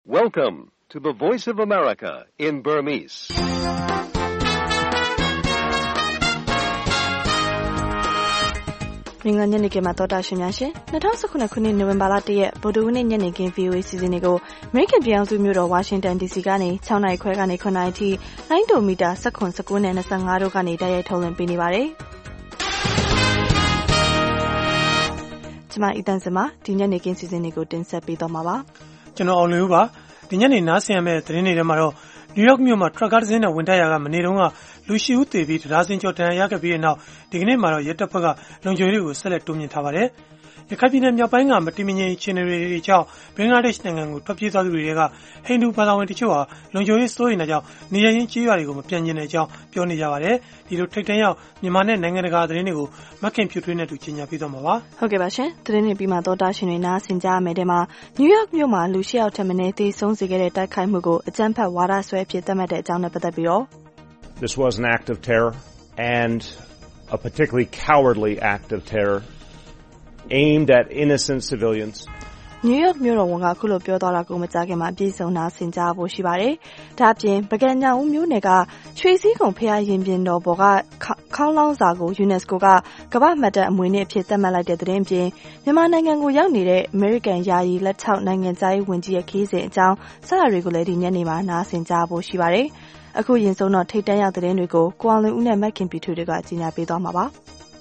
Welcome to the Voice of America in Burmese. ။မင်္ဂလာညနေခင်းမှာတော်တာရှင်များရှင်2019ခုနှစ်နိုဝင်ဘာလ1ရက်ဗုဒ္ဓဟူးနေ့ညနေခင်း VOA စီစဉ်တွေကို American ပြည်ထောင်စုမြို့တော် Washington DC ကနေ6နာရီခွဲကနေ9နာရီအထိလိုင်းဒိုမီတာ19နဲ့25တို့ကနေတိုက်ရိုက်ထုတ်လွှင့်ပေးနေပါတယ်။ကျွန်မအီတန်စမဒီညနေခင်းစီစဉ်တွေကိုတင်ဆက်ပေးတော့မှာပါ။ကျွန်တော်အောင်လင်းဦးပါဒီညနေနားဆင်ရမယ့်သတင်းတွေထဲမှာတော့နယူးယောက်မြို့မှာထရပ်ကားတစ်စင်းနဲ့ဝင်တိုက်ရာကမနေ့တုန်းကလူရှိဦးသေပြီးတရားစင်ကျော်တန်ရခဲ့ပြီးတဲ့နောက်ဒီကနေ့မှာတော့ရဲတပ်ဖွဲ့ကလုံခြုံရေးတွေကိုဆက်လက်တိုးမြှင့်ထားပါတယ်။ရခိုင်ပြည်နယ်မြောက်ပိုင်းကမတည်မငြိမ်အခြေအနေတွေကြောင့်ဘင်္ဂလားဒေ့ရှ်နိုင်ငံကိုထွက်ပြေးသွားသူတွေကဟိန္ဒူဘာသာဝင်တချို့ဟာလုံခြုံရေးစိုးရိမ်တဲ့ကြောင့်နေရင်းကြေးရွာတွေကိုမပြန်ကျင်တဲ့အကြောင်းပြောနေကြပါတယ်။ဒီလိုထိတ်တန့်ရောက်မြန်မာနဲ့နိုင်ငံတကာသတင်းတွေကိုမခင်ဖြူထွေးနဲ့တူကြီးညာပြသွားမှာပါ။ဟုတ်ကဲ့ပါရှင်။သတင်းတွေပြီးမှတော့တာရှင်တွေနားဆင်ကြရမယ်တဲ့မှာနယူးယောက်မြို့မှာလူ၈ယောက်ထက်မနည်းသေဆုံးစေခဲ့တဲ့တိုက်ခိုက်မှုကိုအကြမ်းဖက်ဝါဒစွဲဖြစ်သတ်မှတ်တဲ့အကြောင်းနဲ့ပတ်သက်ပြီးတော့ This was an act of terror and a particularly cowardly act of terror aimed at innocent civilians. နယူးယောက်မြို့တော်ဝန်ကခုလိုပြောသွားတာကိုမကြားခင်မှာအပြည့်စုံနာဆင်ကြဖို့ရှိပါတယ်။ဒါ့အပြင်ပကံညောင်ဦးမြို့နယ်ကရွှေစည်းကုံဖျားရင်ပြင်တော်ပေါ်ကခေါင်းလောင်းစာကို UNESCO ကကမ္ဘာ့မှတ်တမ်းအမွေအနှစ်အဖြစ်သတ်မှတ်လိုက်တဲ့သတင်းပြင်မြန်မာနိုင်ငံကိုရောက်နေတဲ့ American ယာယီလက်ထောက်နိုင်ငံသားရေးဝန်ကြီးရဲ့ခီးစဉ်အကြောင်းစတာတွေကိုလည်းဒီညနေမှာနာဆင်ကြဖို့ရှိပါတယ်။အခုရင်ဆုံးတော့ထိတ်တန့်ရောက်သတင်းတွေကိုကိုအောင်လွင်ဦးနဲ့မက်ခင်ပီထူတွေကကြီးညာပေးသွားမှာပါ။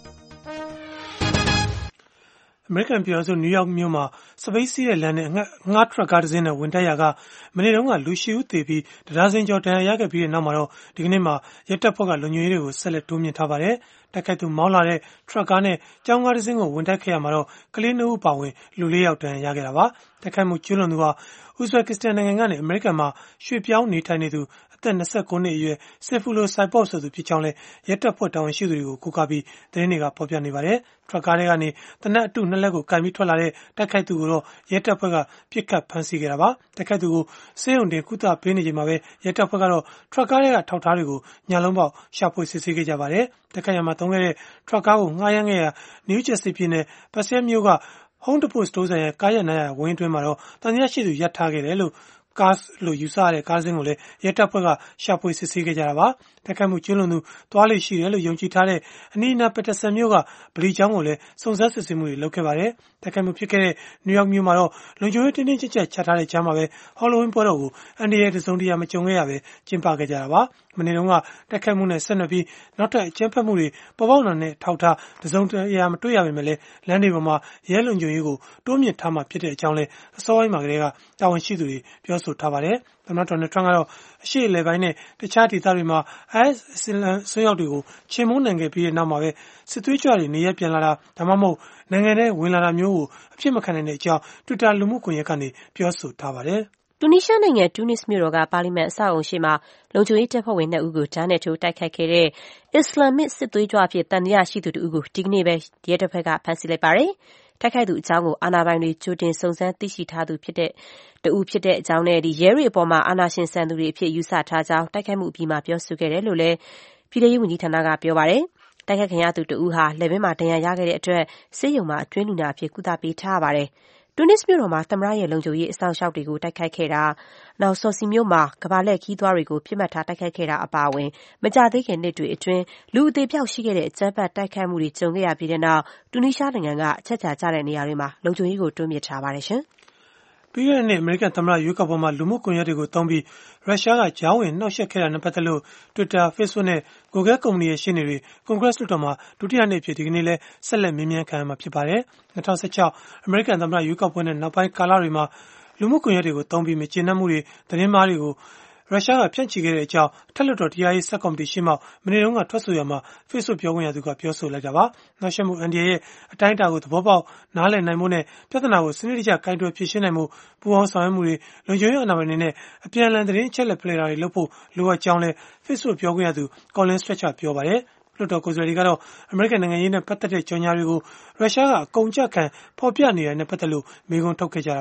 အမေရိကန်ပြည်ထောင်စုနယူးယောက်မြို့မှာစပိတ်စီးတဲ့လမ်းနဲ့ငှားထရပ်ကားတစ်စင်းနဲ့ဝင်တိုက်ရာကမနေ့တုန်းကလူရှိဦးသေပြီးတရားစင်ကျော်တန်ရခဲ့ပြီးတဲ့နောက်မှာတော့ဒီကနေ့မှာရဲတပ်ဖွဲ့ကလုံခြုံရေးတွေကိုဆက်လက်တိုးမြှင့်ထားပါတယ်။တိုက်ခိုက်သူမောင်းလာတဲ့ထရပ်ကားနဲ့ကြောင်းကားတစ်စင်းကိုဝင်တိုက်ခဲ့ရမှာတော့ကလေး2ဦးပါဝင်လူ4ယောက်တန်ရခဲ့တာပါ။တိုက်ခိုက်မှုကျူးလွန်သူဟာဥဇဘက်ကစ္စတန်နိုင်ငံကနေအမေရိကန်မှာရွှေ့ပြောင်းနေထိုင်နေသူအသက်29နှစ်အရွယ်ဆေဖူလိုဆိုင်ပေါ့ဆိုသူဖြစ်ကြောင်းလဲရဲတပ်ဖွဲ့တာဝန်ရှိသူတွေကိုကိုးကားပြီးသတင်းတွေကဖော်ပြနေပါတယ်။ထရပ်ကားတွေကနေတနက်အတု2လက်ကိုကင်ပြီးထွက်လာတဲ့တိုက်ခိုက်သူကိုတော့ရဲတပ်ဖွဲ့ကပြစ်ခတ်ဖမ်းဆီးခဲ့တာပါ။တိုက်ခိုက်သူကိုစေယုံတင်ကုသပေးနေချိန်မှာပဲရဲတပ်ဖွဲ့ကတော့ထရပ်ကားတွေကထောက်ထားတွေကိုညလုံးပေါက်ရှာဖွေစစ်ဆေးခဲ့ကြပါတယ်။တိုက်ခိုက်ရမှာသုံးခဲ့တဲ့ထရပ်ကားကိုငှားရမ်းခဲ့ရာနယူးဂျာစီပြည်နယ်ပတ်စဲမြို့ကHome Depot စတိုးဆိုင်ရဲ့ကားရနာရဝင်းအတွင်းမှာတော့တန်ရရှိသူရပ်ထားခဲ့တယ်လို့ကားလို့ယူဆရတဲ့ကားစင်းကိုလည်းရဲတပ်ဖွဲ့ကရှာဖွေစစ်ဆေးခဲ့ကြတာပါ။တိုက်ခိုက်မှုကျူးလွန်သူသွားလိရှိတယ်လို့ယုံကြည်ထားတဲ့အနီးအနားပက်တဆန်မြို့ကဗလီကျောင်းကိုလည်းစုံစမ်းစစ်ဆေးမှုတွေလုပ်ခဲ့ပါတယ်။တိုက်ခိုက်မှုဖြစ်ခဲ့တဲ့နယူးယောက်မြို့မှာတော့လုံခြုံရေးတင်းတင်းကြပ်ကြပ်ချထားတဲ့ကြားမှာပဲ Halloween ပွဲတော်ကိုအန်ဒီရဲတစုံတရာမကြုံခဲ့ရပဲကျင်းပခဲ့ကြတာပါ။မနေ့တုန်းကတိုက်ခိုက်မှုနဲ့ဆက်နွယ်ပြီးနောက်ထပ်အကြမ်းဖက်မှုတွေပေါ်ပေါက်လာတဲ့ထောက်ထားတစုံတရာမတွေ့ရပေမဲ့လည်းလမ်းတွေပေါ်မှာရဲလုံခြုံရေးကိုတိုးမြင့်ထားမှဖြစ်တဲ့အကြောင်းလဲအစောပိုင်းမှာကတည်းကတာဝန်ရှိသူတွေပြောဆိုထားပါတယ်။သမ္မတဒေါ်နယ်ထရန့်ကတော့အရှေ့အလယ်ပိုင်းနဲ့တခြားဒေသတွေမှာ IS အစ္စလာမ်ဆွေးရောက်တွေကိုချေမှုန်းနိုင်ခဲ့ပြီးတဲ့နောက်မှာပဲစစ်သွေးကြွတွေနေရပြန်လာတာဒါမှမဟုတ်နိုင်ငံထဲဝင်လာတာမျိုးကိုအဖြစ်မခံနိုင်တဲ့အကြောင်း Twitter လူမှုကွန်ရက်ကနေပြောဆိုထားပါတယ်။တူနီးရှားနိုင်ငံတူနစ်မြို့တော်ကပါလီမန်အဆောက်အုံရှေ့မှာလုံခြုံရေးတပ်ဖွဲ့ဝင်2ဦးကိုဓာတ်နဲ့ထိုးတိုက်ခိုက်ခဲ့တဲ့အစ္စလာမစ်စစ်သွေးကြွအဖြစ်တန်တရားရှိသူ2ဦးကိုဒီကနေ့ပဲရဲတပ်ဖွဲ့ကဖမ်းဆီးလိုက်ပါတယ်။တိုက်ခိုက်သူအကြောင်းကိုအာဏာပိုင်တွေကြိုတင်စုံစမ်းသိရှိထားသူဖြစ်တဲ့အကြောင်းနဲ့ရဲတွေအပေါ်မှာအာဏာရှင်ဆန်သူတွေအဖြစ်ယူဆထားကြောင်းတိုက်ခိုက်မှုအပြီးမှာပြောဆိုခဲ့တယ်လို့လည်းပြည်ထောင်စုဝန်ကြီးဌာနကပြောပါတယ်။တိုက်ခိုက်ခံရသူ2ဦးဟာလက်ဘင်းမှာဒဏ်ရာရခဲ့တဲ့အတွက်ဆေးရုံမှာအတွင်းလူနာအဖြစ်ကုသပေးထားရပါတယ်။တူနစ်မြို့တော်မှာသမ္မတရဲ့လုံခြုံရေးအစောင့်အရှောက်တွေကိုတိုက်ခိုက်ခဲ့တာနောက်ဆော်စီမြို့မှာကမ္ဘာလှည့်ခီးသွားတွေကိုပြစ်မှတ်ထားတိုက်ခိုက်ခဲ့တာအပါအဝင်မကြသေးခင်နှစ်တွေအတွင်းလူအသေးပြောက်ရှိခဲ့တဲ့အကြမ်းဖက်တိုက်ခိုက်မှုတွေကြုံခဲ့ရပြီးတဲ့နောက်တူနီးရှားနိုင်ငံကအချက်ချာကျတဲ့နေရာတွေမှာလုံခြုံရေးကိုတိုးမြှင့်ထားပါတယ်ရှင်။ပြီးခဲ့တဲ့နှစ်အမေရိကန်သမ္မတရွေးကောက်ပွဲမှာလူမှုကွန်ရက်တွေကိုသုံးပြီးရုရှားကကြားဝင်နှောက်ယှက်ခဲ့တာနဲ့ပတ်သက်လို့ Twitter, Facebook နဲ့ Google ကုမ္ပဏီရဲ့ရှေ့နေတွေ Congress လွှတ်တော်မှာဒုတိယနေ့အဖြစ်ဒီကနေ့လဲဆက်လက်မေးမြန်းခံရမှာဖြစ်ပါတယ်။2016အမေရိကန်သမ္မတရွေးကောက်ပွဲနဲ့နောက်ပိုင်းကာလတွေမှာလူမှုကွန်ရက်တွေကိုသုံးပြီးမကျေနပ်မှုတွေသတင်းမှားတွေကိုရုရှားကဖြန့်ချီခဲ့တဲ့အကြောင်းအထက်လွှတ်တော်တရားရေးဆပ်ကော်မတီရှေ့မှမနေ့တုန်းကထွက်ဆိုရမှာ Facebook ပြောခွင့်ရသူကပြောဆိုလိုက်တာပါ။နောက်ဆက်မှုအန်ဒီရဲ့အတိုင်းအတာကိုသဘောပေါက်နားလည်နိုင်ဖို့နဲ့ပြဿနာကိုစနစ်တကျကင်တွယ်ဖြေရှင်းနိုင်မှုပူးပေါင်းဆောင်ရွက်မှုတွေလုံခြုံရေးအာဏာပိုင်တွေနဲ့အပြန်အလှန်သတင်းအချက်အလက်ဖလှယ်တာတွေလုပ်ဖို့လိုအပ်ကြောင်းလဲ Facebook ပြောခွင့်ရသူ Colin Stretcher ပြောပါတယ်။လွှတ်တော်ကိုယ်စားလှယ်တွေကတော့အမေရိကန်နိုင်ငံရေးနဲ့ပတ်သက်တဲ့ကြော်ညာတွေကိုရုရှားကအကုန်အကျခံဖော်ပြနေတာနဲ့ပတ်သက်လို့မေးခွန်းထုတ်ခဲ့ကြတာပါ။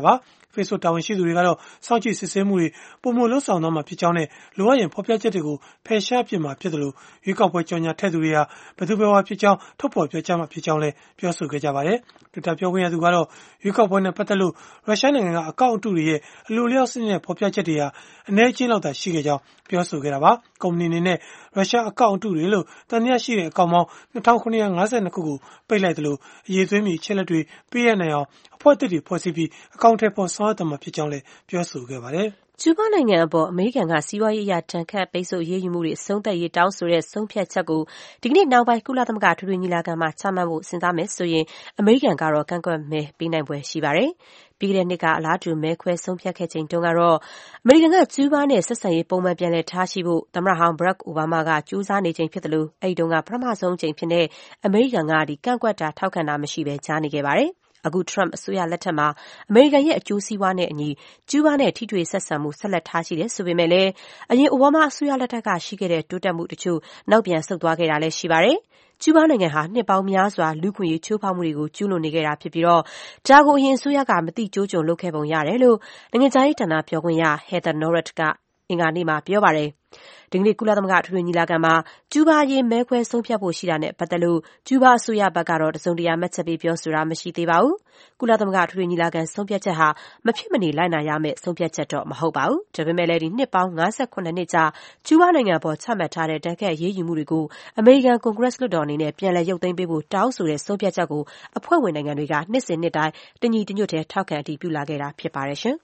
Facebook တာဝန်ရှိသူတွေကတော့စောင့်ကြည့်စစ်ဆေးမှုတွေပုံမှန်လုံးဆောင်သွားမှာဖြစ်ကြောင်းနဲ့လိုအပ်ရင်ဖော်ပြချက်တွေကိုဖယ်ရှားပစ်မှာဖြစ်တယ်လို့ရွေးကောက်ပွဲကြော်ညာထည့်သူတွေဟာဘယ်သူဘယ်ဝါဖြစ်ကြောင်းထုတ်ဖော်ပြောကြားမှာဖြစ်ကြောင်းလည်းပြောဆိုခဲ့ကြပါတယ်။ Twitter ပြောခွင့်ရသူကတော့ရွေးကောက်ပွဲနဲ့ပတ်သက်လို့ရုရှားနိုင်ငံကအကောင့်အတုတွေရဲ့အလိုလျောက်စနစ်နဲ့ဖော်ပြချက်တွေဟာအနည်းချင်းလောက်သာရှိခဲ့ကြောင်းပြောဆိုခဲ့တာပါ။ကုမ္ပဏီအနေနဲ့ရုရှားအကောင့်အတုတွေလို့တန်တရားရှိတဲ့အကောင့်ပေါင်း2952ခုကိုပိတ်လိုက်တယ်လို့အရေးသွင်းပြီးအချက်လက်တွေပေးရနိုင်အောင်အဖွဲ့အသစ်တွေဖွဲ့စည်းပြီးအကောင့်ထဲပေါ်ဆောင်ရွက်သွားမှာဖြစ်ကြောင်းလည်းပြောဆိုခဲ့ပါတယ်။ကျူးဘားနိုင်ငံအပေါ်အမေရိကန်ကစီးပွားရေးအရဒဏ်ခတ်ပိတ်ဆို့အရေးယူမှုတွေအဆုံးသတ်ရေးတောင်းဆိုတဲ့ဆုံးဖြတ်ချက်ကိုဒီကနေ့နောက်ပိုင်းကုလသမဂ္ဂထွေထွေညီလာခံမှာချမှတ်ဖို့စဉ်းစားမယ်ဆိုရင်အမေရိကန်ကတော့ကန့်ကွက်မဲပေးနိုင်ဖွယ်ရှိပါတယ်။ပြီးခဲ့တဲ့နှစ်ကအလားတူမဲခွဲဆုံးဖြတ်ခဲ့ချိန်တုန်းကတော့အမေရိကန်ကကျူးဘားနဲ့ဆက်ဆံရေးပုံမှန်ပြန်လည်ထားရှိဖို့သမ္မတဟောင်းဘရက်ခ်အိုဘားမားကကြိုးစားနေချိန်ဖြစ်တယ်လို့အဲဒီတုန်းကပထမဆုံးအကြိမ်ဖြစ်တဲ့အမေရိကန်ကကန့်ကွက်တာထောက်ခံတာမရှိဘဲကြားနေခဲ့ပါတယ်။အခု Trump အစိုးရလက်ထက်မှာအမေရိကန်ရဲ့အကျိုးစီးပွားနဲ့အညီကျူးဘားနဲ့ထိတွေ့ဆက်ဆံမှုဆက်လက်ထားရှိတယ်ဆိုပေမဲ့လည်းအရင်အိုဘားမားအစိုးရလက်ထက်ကရှိခဲ့တဲ့တိုးတက်မှုတချို့နောက်ပြန်ဆုတ်သွားခဲ့တာလည်းရှိပါတယ်။ကျူးဘားနိုင်ငံဟာနှစ်ပေါင်းများစွာလူ့အခွင့်အရေးချိုးဖောက်မှုတွေကိုကျူးလွန်နေခဲ့တာဖြစ်ပြီးဒါကိုအရင်အစိုးရကမသိကျိုးကျွံလုပ်ခဲ့ပုံရတယ်လို့နိုင်ငံခြားရေးဌာနပြောခွင့်ရ Heather Nauert ကအင်္ဂါနေ့မှာပြောပါတယ်။ဒီကနေ့ကုလသမဂ္ဂအထွေထွေညီလာခံမှာကျူးဘားအရေးမဲခွဲဆုံးဖြတ်ဖို့ရှိတာနဲ့ပတ်သက်လို့ကျူးဘားအစိုးရဘက်ကတော့တစုံတရာမှတ်ချက်ပေးပြောဆိုတာမရှိသေးပါဘူး။ကုလသမဂ္ဂအထွေထွေညီလာခံဆုံးဖြတ်ချက်ဟာမဖြစ်မနေလိုက်နာရမယ့်ဆုံးဖြတ်ချက်တော့မဟုတ်ပါဘူး။ဒါပေမဲ့လည်းနှစ်ပေါင်း58နှစ်ကြာကျူးဘားနိုင်ငံပေါ်ချမှတ်ထားတဲ့ဒဏ်ခတ်အရေးယူမှုတွေကိုအမေရိကန်ကွန်ဂရက်လွှတ်တော်အနေနဲ့ပြန်လည်ရုပ်သိမ်းပေးဖို့တောင်းဆိုတဲ့ဆုံးဖြတ်ချက်ကိုအဖွဲ့ဝင်နိုင်ငံတွေကနှစ်စဉ်နှစ်တိုင်းတညီတညွတ်တည်းထောက်ခံအတည်ပြုလာခဲ့တာဖြစ်ပါတယ်ရှင်။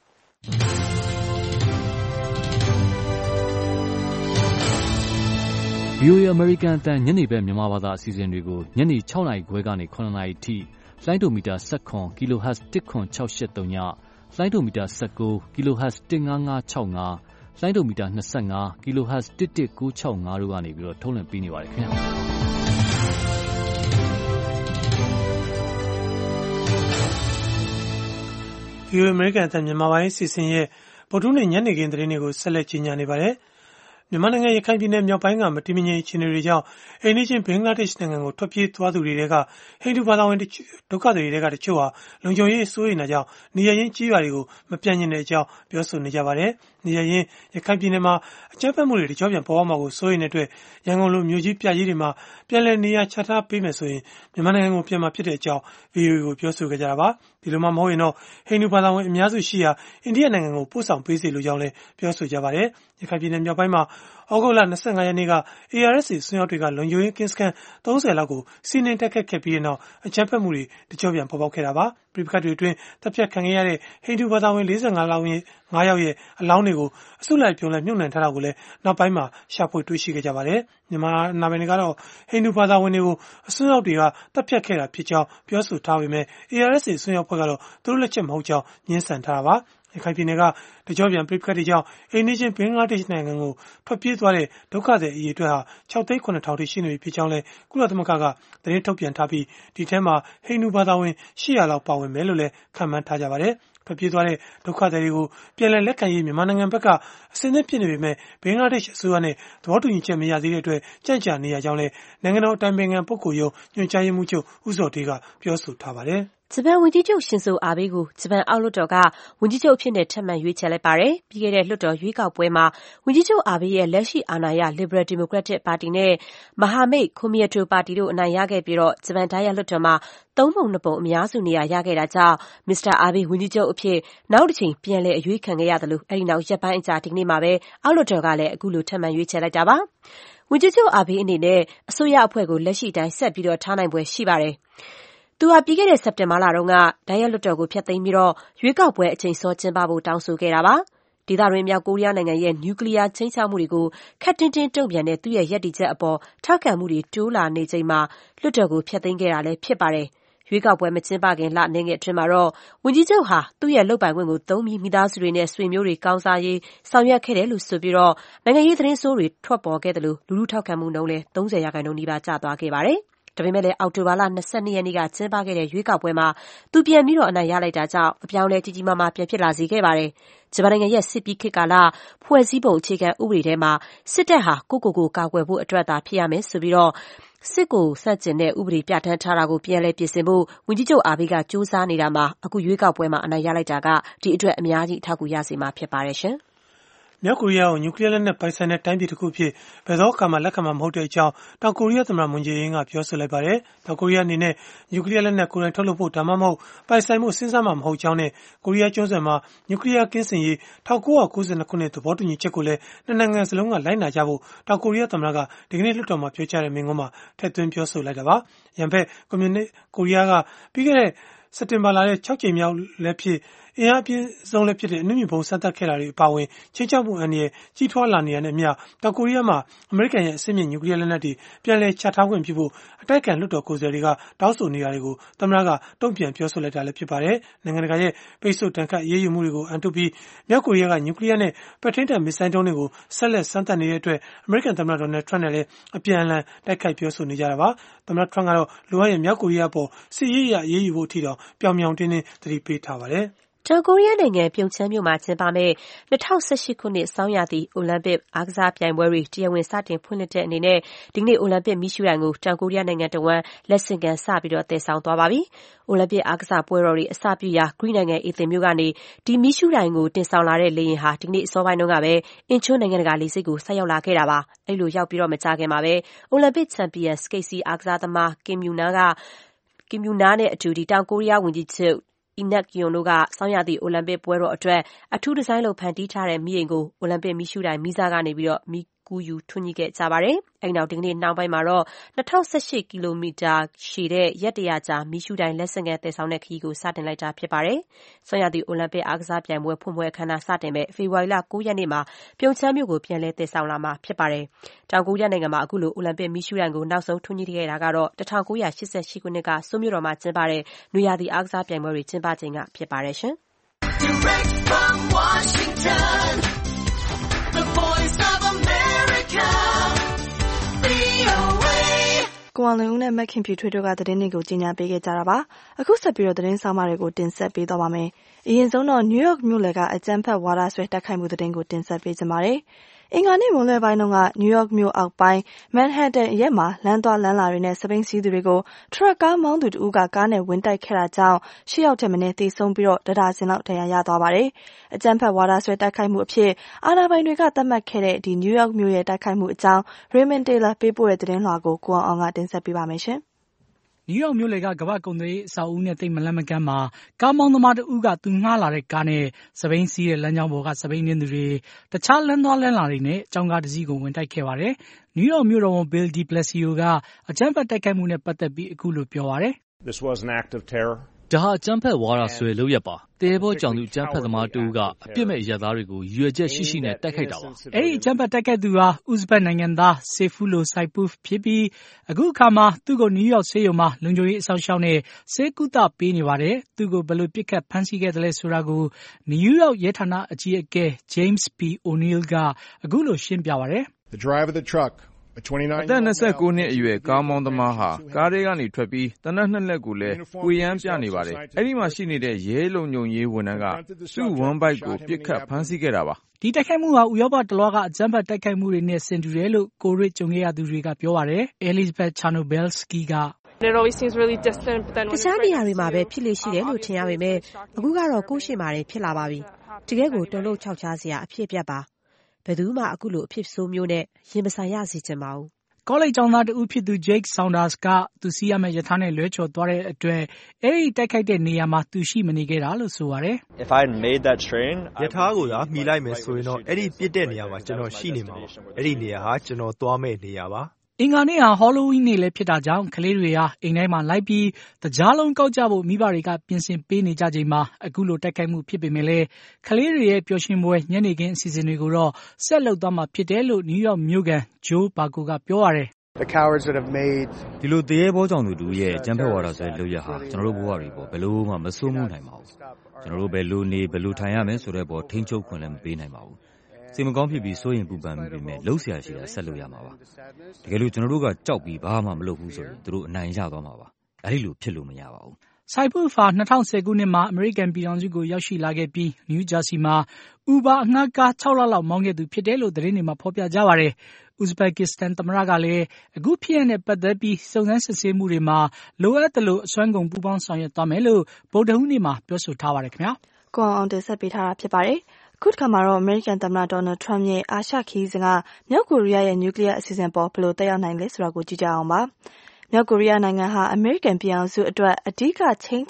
VOA American အသံညနေဘက်မြန်မာဘာသာအစီအစဉ်တွေကိုညနေ6:00 နာရီခွဲကနေ9:00 နာရီထိလိုင်းဒိုမီတာ19 kHz 10683ညလိုင်းဒိုမီတာ19 kHz 15565လိုင်းဒိုမီတာ25 kHz 11965တို့ကနေပြီးတော့ထုတ်လွှင့်ပေးနေပါတယ်ခင်ဗျာ။ VOA American အသံမြန်မာပိုင်းအစီအစဉ်ရဲ့ဗုဒ္ဓနေ့ညနေခင်းသတင်းတွေကိုဆက်လက်ကြီးညာနေပါတယ်။မြန်မာနိုင်ငံရခိုင်ပြည်နယ်မြောက်ပိုင်းကမတည်မငြိမ်အခြေအနေတွေကြောင့်အိမ်နီးချင်းဘင်္ဂလားဒေ့ရှ်နိုင်ငံကိုထွက်ပြေးသွားသူတွေကဟိန္ဒူဘာသာဝင်ဒုက္ခသည်တွေကတချို့ဟာလုံခြုံရေးစိုးရိမ်တာကြောင့်နေရင်းကြီးရွာတွေကိုမပြန်ကျင်တဲ့အကြောင်းပြောဆိုနေကြပါတယ်။နေရင်းရခိုင်ပြည်နယ်မှာအကြမ်းဖက်မှုတွေတကြော့ပြန်ပေါ်ပေါက်မှာကိုစိုးရိမ်တဲ့အတွက်ရန်ကုန်လိုမြို့ကြီးပြကြီးတွေမှာပြန်လည်နေရာချထားပေးမယ်ဆိုရင်မြန်မာနိုင်ငံကိုပြန်မှာဖြစ်တဲ့အကြောင်း VOA ကိုပြောဆိုခဲ့ကြတာပါ။ဒီလိုမှမဟုတ်ရင်တော့ဟိန္ဒူဘာသာဝင်အများစုရှိရာအိန္ဒိယနိုင်ငံကိုပို့ဆောင်ပေးစေလိုကြောင်းလည်းပြောဆိုကြပါတယ်။ရခိုင်ပြည်နယ်မြောက်ပိုင်းမှာဩဂုတ်လ25ရက်နေ့က ARSA ဆွမ်းရောက်တွေကလုံခြုံရေးကင်းစခန်း30လောက်ကိုစီးနင်းတိုက်ခတ်ခဲ့ပြီးနောက်အကြမ်းဖက်မှုတွေတကြော့ပြန်ပေါ်ပေါက်ခဲ့တာပါ။ပြည်ပခတ်တွေအတွင်းတပ်ဖြတ်ခံခဲ့ရတဲ့ဟိန္ဒူဘာသာဝင်45ယောက်ရဲ့အလောင်းတွေကိုအစုလိုက်ပြုံလိုက်မြုပ်နှံထားတာကိုလည်းနောက်ပိုင်းမှာရှာဖွေတွေ့ရှိခဲ့ကြပါတယ်။မြန်မာနာမည်တွေကတော့ဟိန္ဒူဘာသာဝင်တွေကိုအစွန်းရောက်တွေကတပ်ဖြတ်ခဲ့တာဖြစ်ကြောင်းပြောဆိုထားပေမဲ့ ARSA ဆွမ်းရောက်ဖွဲ့ကတော့သူတို့လက်ချက်မဟုတ်ကြောင်းညှင်းဆန်ထားတာပါ။ရခိုင်ပြည်နယ်ကတကြော့ပြန်ပြိပခတ်တွေကြောင့်အိမ်နီးချင်းဘင်္ဂလားဒေ့ရှ်နိုင်ငံကိုထွက်ပြေးသွားတဲ့ဒုက္ခသည်အရေအတွက်ဟာ6,900,000 ထိရှိနေပြီဖြစ်ကြောင်းလည်းကုလသမဂ္ဂကသတင်းထုတ်ပြန်ထားပြီးဒီထဲမှာဟိန္ဒူဘာသာဝင်800လောက်ပါဝင်မယ်လို့လည်းခန့်မှန်းထားကြပါတယ်။ထွက်ပြေးသွားတဲ့ဒုက္ခသည်တွေကိုပြန်လည်လက်ခံရေးမြန်မာနိုင်ငံဘက်ကအစဉ်အသင့်ဖြစ်နေပေမဲ့ဘင်္ဂလားဒေ့ရှ်အစိုးရနဲ့သဘောတူညီချက်မရသေးတဲ့အတွက်ကြန့်ကြာနေရကြောင်းလည်းနိုင်ငံတော်အတိုင်ပင်ခံပုဂ္ဂိုလ်ရုံးညွှန်ကြားရေးမှူးချုပ်ဦးဇော်ဌေးကပြောဆိုထားပါတယ်။ဂျပန်ဝန်ကြီးချုပ်ရှင်ဇိုအာဘေးကိုဂျပန်အောက်လွှတ်တော်ကဝန်ကြီးချုပ်အဖြစ်ထပ်မံရွေးချယ်လိုက်ပါတယ်။ပြီးခဲ့တဲ့လွှတ်တော်ရွေးကောက်ပွဲမှာဝန်ကြီးချုပ်အာဘေးရဲ့လက်ရှိအာဏာရ Liberal Democratic Party နဲ့မဟာမိတ်ကိုမီယတိုပါတီတို့အနိုင်ရခဲ့ပြီးဂျပန်တိုင်းရလွှတ်တော်မှာ3 ပုံ 2 ပုံအများစုနေရာရခဲ့တာကြောင့်မစ္စတာအာဘေးဝန်ကြီးချုပ်အဖြစ်နောက်တစ်ချိန်ပြန်လည်အရွေးခံခဲ့ရသလိုအဲဒီနောက်ရက်ပိုင်းအကြာဒီကနေ့မှာပဲအောက်လွှတ်တော်ကလည်းအခုလိုထပ်မံရွေးချယ်လိုက်တာပါ။ဝန်ကြီးချုပ်အာဘေးအနေနဲ့အစိုးရအဖွဲ့ကိုလက်ရှိတိုင်းဆက်ပြီးထားနိုင်ဖွယ်ရှိပါတယ်။သူဟာပြီးခဲ့တဲ့စက်တင်ဘာလတုန်းကဒိုင်ယာလွှတ်တော်ကိုဖျက်သိမ်းပြီးရွေးကောက်ပွဲအချိန်စောကျင်းပဖို့တောင်းဆိုခဲ့တာပါ။ဒေသတွင်းမြောက်ကိုရီးယားနိုင်ငံရဲ့နျူကလ িয়ার ခြိမ်းခြောက်မှုတွေကိုခပ်တင်းတင်းတုံ့ပြန်တဲ့သူ့ရဲ့ရပ်တည်ချက်အပေါ်ထောက်ခံမှုတွေတိုးလာနေချိန်မှာလွှတ်တော်ကိုဖျက်သိမ်းခဲ့တာလည်းဖြစ်ပါတယ်။ရွေးကောက်ပွဲမကျင်းပခင်လအနည်းငယ်အတွင်းမှာတော့ဝန်ကြီးချုပ်ဟာသူ့ရဲ့လုပ်ပိုင်ခွင့်ကိုသုံးပြီးမိသားစုတွေနဲ့ဆွေမျိုးတွေကောင်းစားရေးဆောင်ရွက်ခဲ့တယ်လို့ဆိုပြီးနိုင်ငံရေးသတင်းဆိုးတွေထွက်ပေါ်ခဲ့တယ်လို့လူထုထောက်ခံမှုနှုန်းလည်း30%နီးပါးကျသွားခဲ့ပါတယ်။ဒါပေမဲ့လည်းအောက်တိုဘာလ22ရက်နေ့ကကျင်းပခဲ့တဲ့ရွေးကောက်ပွဲမှာသူပြန်ပြီးတော့အနိုင်ရလိုက်တာကြောင့်အပြောင်းအလဲကြီးကြီးမားမားပြန်ဖြစ်လာစေခဲ့ပါတယ်။ဂျပန်နိုင်ငံရဲ့စစ်ပြီးခေတ်ကာလဖွဲ့စည်းပုံအခြေခံဥပဒေထဲမှာစစ်တပ်ဟာကိုကာကွယ်ဖို့အတွက်သာဖြစ်ရမယ်ဆိုပြီးတော့စစ်ကိုဆန့်ကျင်တဲ့ဥပဒေပြဋ္ဌာန်းထားတာကိုပြန်လည်ပြင်ဆင်ဖို့ဝန်ကြီးချုပ်အာဘေးကစူးစမ်းနေတာမှာအခုရွေးကောက်ပွဲမှာအနိုင်ရလိုက်တာကဒီအတွက်အများကြီးအထောက်အကူရစေမှာဖြစ်ပါတယ်ရှင်။မြောက်ကိုရီးယားကိုနျူကလီးယားလက်နက်ပိုင်ဆိုင်တဲ့တိုင်းပြည်တစ်ခုဖြစ်ဘယ်သောအခါမှလက်ခံမှာမဟုတ်တဲ့အကြောင်းတောင်ကိုရီးယားသမ္မတမွန်ဂျေအင်းကပြောဆိုလိုက်ပါတယ်။တောင်ကိုရီးယားအနေနဲ့နျူကလီးယားလက်နက်ကိုယ်တိုင်ထုတ်လုပ်ဖို့ဒါမှမဟုတ်ပိုင်ဆိုင်မှုစဉ်းစားမှာမဟုတ်ကြောင်းနဲ့ကိုရီးယားကျွန်းဆွယ်မှာနျူကလီးယားကင်းစင်ရေး1992ခုနှစ်သဘောတူညီချက်ကိုလည်းနှစ်နိုင်ငံစလုံးကလိုက်နာကြဖို့တောင်ကိုရီးယားသမ္မတကဒီကနေ့လွှတ်တော်မှာပြောကြားတဲ့မိန့်ခွန်းမှာထည့်သွင်းပြောဆိုလိုက်တာပါ။ရန်ဘက်ကွန်မြူနစ်ကိုရီးယားကပြီးခဲ့တဲ့စက်တင်ဘာလရဲ့6ကြိမ်မြောက်လည်းဖြစ်အင်အားပြင်းဆုံးလည်းဖြစ်တဲ့အနုမြူဘုံစမ်းသပ်ခဲ့တာတွေအပါအဝင်ချင်းချောက်မှုအန္တရာယ်ကြီးထွားလာနေတဲ့အမျှတောင်ကိုရီးယားမှာအမေရိကန်ရဲ့အဆင့်မြင့်နျူကလီးယားလက်နက်တွေပြန်လည်ချထားခွင့်ပြုဖို့အတိုက်အခံလွှတ်တော်ကိုယ်စားလှယ်တွေကတောင်းဆိုနေတာတွေကိုသမ္မတကတုံ့ပြန်ပြောဆိုလိုက်တာလည်းဖြစ်ပါတယ်။နိုင်ငံတကာရဲ့ပိတ်ဆို့တန်ခတ်အရေးယူမှုတွေကိုအန်တုပြီးမြောက်ကိုရီးယားကနျူကလီးယားနဲ့ပဲ့ထိန်းတပ်မစ်ဇိုင်းဒုံးတွေကိုဆက်လက်စမ်းသပ်နေတဲ့အတွက်အမေရိကန်သမ္မတဒေါ်နယ်ထရန့်နဲ့လည်းအပြန်အလှန်တိုက်ခိုက်ပြောဆိုနေကြတာပါ။သမ္မတထရန့်ကတော့လိုအပ်ရင်မြောက်ကိုရီးယားပေါ်စစ်ရေးအရအရေးယူဖို့အထိတော့ပြောင်ပြောင်တင်းတင်းသတိပေးထားပါတယ်။တောင်ကိုရီးယားနိုင်ငံပြုံချမ်းမြို့မှာကျင်းပမယ့်2018ခုနှစ်ဆောင်းရာသီအိုလံပစ်အားကစားပြိုင်ပွဲတွေတရားဝင်စတင်ဖွင့်လှစ်တဲ့အနေနဲ့ဒီကနေ့အိုလံပစ်မီးရှူးတိုင်ကိုတောင်ကိုရီးယားနိုင်ငံတဝန်းလက်ဆင့်ကမ်းစပြီးတော့တည်ဆောင်သွားပါပြီ။အိုလံပစ်အားကစားပွဲတော်တွေအစပြုရာဂရိနိုင်ငံအေသင်မြို့ကနေဒီမီးရှူးတိုင်ကိုတင်ဆောင်လာတဲ့လေယာဉ်ဟာဒီကနေ့အစောပိုင်းတုန်းကပဲအင်ချွန်းနိုင်ငံတကာလေဆိပ်ကိုဆိုက်ရောက်လာခဲ့တာပါ။အဲ့လိုရောက်ပြီးတော့မကြာခင်မှာပဲအိုလံပစ်ချန်ပီယံစကိတ်စီအားကစားသမားကင်မြူနာနဲ့အတူဒီတောင်ကိုရီးယားဝန်ကြီးချုပ်အီနက်ဂီယွန်တို့ကဆောင်းရာသီအိုလံပစ်ပွဲတော်အတွက်အထူးဒီဇိုင်းလုပ်ဖန်တီးထားတဲ့မီးအိမ်ကိုအိုလံပစ်မီးရှူးတိုင်မီးစားကနေပြီးတော့မီးကူးယူထွန်းညှိခဲ့ကြပါတယ်။အဲဒီနောက်ဒီကနေ့နှောင်းပိုင်းမှာတော့2018ကီလိုမီတာရှည်တဲ့ရက်100ကြာမီးရှူးတိုင်လက်ဆင့်ကမ်းတည်ဆောင်တဲ့ခရီးကိုစတင်လိုက်တာဖြစ်ပါတယ်။ဆောင်းရာသီအိုလံပစ်အားကစားပြိုင်ပွဲဖွင့်ပွဲအခမ်းအနားစတင်မဲ့ဖေဖော်ဝါရီလ9ရက်နေ့မှာပြုံချမ်းမြို့ကိုပြန်လည်တည်ဆောင်လာမှာဖြစ်ပါတယ်။တောင်ကိုရီးယားနိုင်ငံမှာအခုလိုအိုလံပစ်မီးရှူးတိုင်ကိုနောက်ဆုံးထွန်းညှိခဲ့တာကတော့1988ခုနှစ်ကဆိုးမြို့တော်မှာကျင်းပတဲ့နွေရာသီအားကစားပြိုင်ပွဲတွေကျင်းပချိန်ကဖြစ်ပါတယ်ရှင်။ Direct from Washington, the Voice of America, VOA ကိုအောင်လွင်ဦးနဲ့မက်ခင်ဖြူထွေးတို့ကသတင်းတွေကိုကြီးညာပေးခဲ့ကြတာပါအခုဆက်ပြီးတော့သတင်းဆောင်မတွေကိုတင်ဆက်ပေးသွားပါမယ်အရင်ဆုံးတော့နယူးယောက်မြို့လယ်ကအကြမ်းဖက်ဝါဒဆွဲတိုက်ခိုက်မှုသတင်းကိုတင်ဆက်ပေးကြပါမယ်အင်္ဂါနေ့မွန်းလွဲပိုင်းတုန်းကနယူးယောက်မြို့အောက်ပိုင်းမန်ဟတ်တန်အရပ်မှာလမ်းသွားလမ်းလာတွေနဲ့စပိန်စီးသူတွေကိုထရပ်ကားမောင်းသူတဦးကကားနဲ့ဝင်တိုက်ခဲ့တာကြောင့်10ယောက်ထက်မနည်းသေဆုံးပြီးတော့တဒါဇင်လောက်ဒဏ်ရာရသွားပါတယ်။အကြမ်းဖက်ဝါဒဆွဲတိုက်ခိုက်မှုအဖြစ်အာဏာပိုင်တွေကသတ်မှတ်ခဲ့တဲ့ဒီနယူးယောက်မြို့ရဲ့တိုက်ခိုက်မှုအကြောင်း Raymond Taylor ပေးပို့တဲ့သတင်းလွှာကိုကိုအောင်ကတင်ဆက်ပေးပါမယ်ရှင်။နယူးယောက်မြို့လယ်ကကမ္ဘာ့ကုန်သွယ်ရေးအဆောက်အဦနဲ့သိပ်မလှမ်းမကမ်းမှာကားမောင်းသမားတဦးကသူငှားလာတဲ့ကားနဲ့စပိန်စီးတဲ့လမ်းကြောင်းပေါ်ကစပိန်နင်းသူတွေတခြားလမ်းသွားလမ်းလာတွေနဲ့ကြောင်းကားတစ်စီးကိုဝင်တိုက်ခဲ့ပါတယ်။နယူးယောက်မြို့တော်ဝန် Bill de Blasio ကအကြမ်းဖက်တိုက်ခိုက်မှုနဲ့ပတ်သက်ပြီးအခုလိုပြောပါတယ်။ This was an act of terror. ဒါဟာအကြမ်းဖက်ဝါဒဆွဲလုပ်ရပ်ပါ။တဲဘောကြောင့်သူအကြမ်းဖက်သမားတူကအပြစ်မဲ့အရပ်သားတွေကိုရွေချက်ရှိရှိနဲ့တိုက်ခိုက်တာပါ။အဲဒီအကြမ်းဖက်တိုက်ခိုက်သူဟာဥဇဘက်နိုင်ငံသား Sayfullo Saipov ဖြစ်ပြီးအခုအခါမှာသူ့ကိုနယူးယောက်ဆေးရုံမှာလုံခြုံရေးအစောင့်ရှောက်နဲ့ဆေးကုသပေးနေပါတယ်။သူ့ကိုဘယ်လိုပစ်ခတ်ဖမ်းဆီးခဲ့တယ်လဲဆိုတာကိုနယူးယောက်ရဲဌာနအကြီးအကဲ James P. O'Neill ကအခုလိုရှင်းပြပါတယ်။ The driver of the truckအသက်29နှစ်အရွယ်ကားမောင်းသမားဟာကားထဲကနေထွက်ပြီးသေနတ်2လက်ကိုလည်းကွေယမ်းပြနေပါတယ်။အဲဒီမှာရှိနေတဲ့ရဲလုံခြုံရေးဝန်ထမ်းကသူ့ဝမ်းဗိုက်ကိုပစ်ခတ်ဖမ်းဆီးခဲ့တာပါ။ဒီတိုက်ခိုက်မှုဟာဥရောပတလွှားကအကြမ်းဖက်တိုက်ခိုက်မှုတွေနဲ့ဆင်တူတယ်လို့ကိုရစ်ကြုံခဲ့ရသူတွေကပြောပါတယ်။ Elizabeth Chernovelsky ကတခြားနေရာတွေမှာပဲဖြစ်လေရှိတယ်လို့ထင်ရပေမဲ့အခုကတော့ကိုယ့်ရှေ့မှာဖြစ်လာပါပြီ။တကယ်ကိုတုန်လှုပ်ခြောက်ခြားစရာအဖြစ်အပျက်ပါဘယ်သူမှအခုလိုအဖြစ်ဆိုးမျိုးနဲ့ရင်မဆိုင်ရစေချင်ပါဘူး။ကောလိပ်ကျောင်းသားတဦးဖြစ်သူ Jake Saunders ကသူစီးရမယ့်ရထားနဲ့လွဲချော်သွားတဲ့အတွက်အဲဒီတိုက်ခိုက်တဲ့နေရာမှာသူရှိမနေခဲ့တာလို့ဆိုပါတယ်။ If I had made that train ရထားကိုသာမှီလိုက်မယ်ဆိုရင်တော့အဲဒီပြစ်တဲ့နေရာမှာကျွန်တော်ရှိနေမှာပါ။အဲဒီနေရာဟာကျွန်တော်သွားမယ့်နေရာပါ။အင်္ဂါနေ့ဟာ Halloween နေ့လည်းဖြစ်တာကြောင့်ကလေးတွေဟာအိမ်ထဲမှာလိုက်ပြီးတကြားလုံးကောက်ကြဖို့မိဘတွေကပြင်ဆင်ပေးနေကြချိန်မှာအခုလိုတိုက်ခိုက်မှုဖြစ်ပေမဲ့လည်းကလေးတွေရဲ့ပျော်ရွှင်ပွဲညနေခင်းအစီအစဉ်တွေကိုတော့ဆက်လုပ်သွားမှာဖြစ်တယ်လို့နယူးယောက်မြို့ခံ Joe Bago ကပြောပါတယ်။ဒီလိုတရေဘောကြောင့်သူတို့ရဲ့အကြမ်းဖက်ဝါဒဆွဲလုပ်ရဟာကျွန်တော်တို့ဘဝတွေပေါ်ဘယ်လိုမှမစိုးမိုးနိုင်ပါဘူး။ကျွန်တော်တို့ဘယ်လိုနေဘယ်လိုထိုင်ရမယ်ဆိုတဲ့ပေါ်ထိန်းချုပ်ခွင့်လည်းမပေးနိုင်ပါဘူး။စိတ်မကောင်းဖြစ်ပြီးစိုးရင်ပူပန်မိပေမဲ့လှုပ်ရှားရှိတာဆက်လုပ်ရမှာပါတကယ်လို့ကျွန်တော်တို့ကကြောက်ပြီးဘာမှမလုပ်ဘူးဆိုရင်သူတို့အနိုင်ရသွားမှာပါအဲ့ဒီလိုဖြစ်လို့မရပါဘူးဆိုင်ပုဖာ2010ခုနှစ်မှာအမေရိကန်ပြည်ထောင်စုကိုရောက်ရှိလာခဲ့ပြီးနယူးဂျာစီမှာ Uber အငှားကား6လလောက်မောင်းခဲ့သူဖြစ်တယ်လို့သတင်းတွေမှာဖော်ပြကြပါတယ်။ ဥဇဘက်ကစ္စတန်သမ္မတကလည်းအခုဖြစ်ရပ်နဲ့ပတ်သက်ပြီးစုံစမ်းစစ်ဆေးမှုတွေမှာလိုအပ်သလိုအစွမ်းကုန်ပူးပေါင်းဆောင်ရွက်သွားမယ်လို့ဗုဒ္ဓဟူးနေ့မှာပြောဆိုထားပါတယ်ခင်ဗျာ။ကိုအောင်တင်ဆက်ပေးထားတာဖြစ်ပါတယ်။ခုတစ်ခါမှာတော့အမေရိကန်သမ္မတဒေါ်နယ်ထရမ့်ရဲ့အာရှခရီးစဉ်ကမြောက်ကိုရီးယားရဲ့နျူကလ িয়ার အစီအစဉ်ပေါ်ဘယ်လိုသက်ရောက်နိုင်လဲဆိုတာကိုကြည့်ကြအောင်ပါ။မြောက်ကိုရီးယားနိုင်ငံဟာအမေရိကန်ပြည်အောင်စုအတွက်အဓိက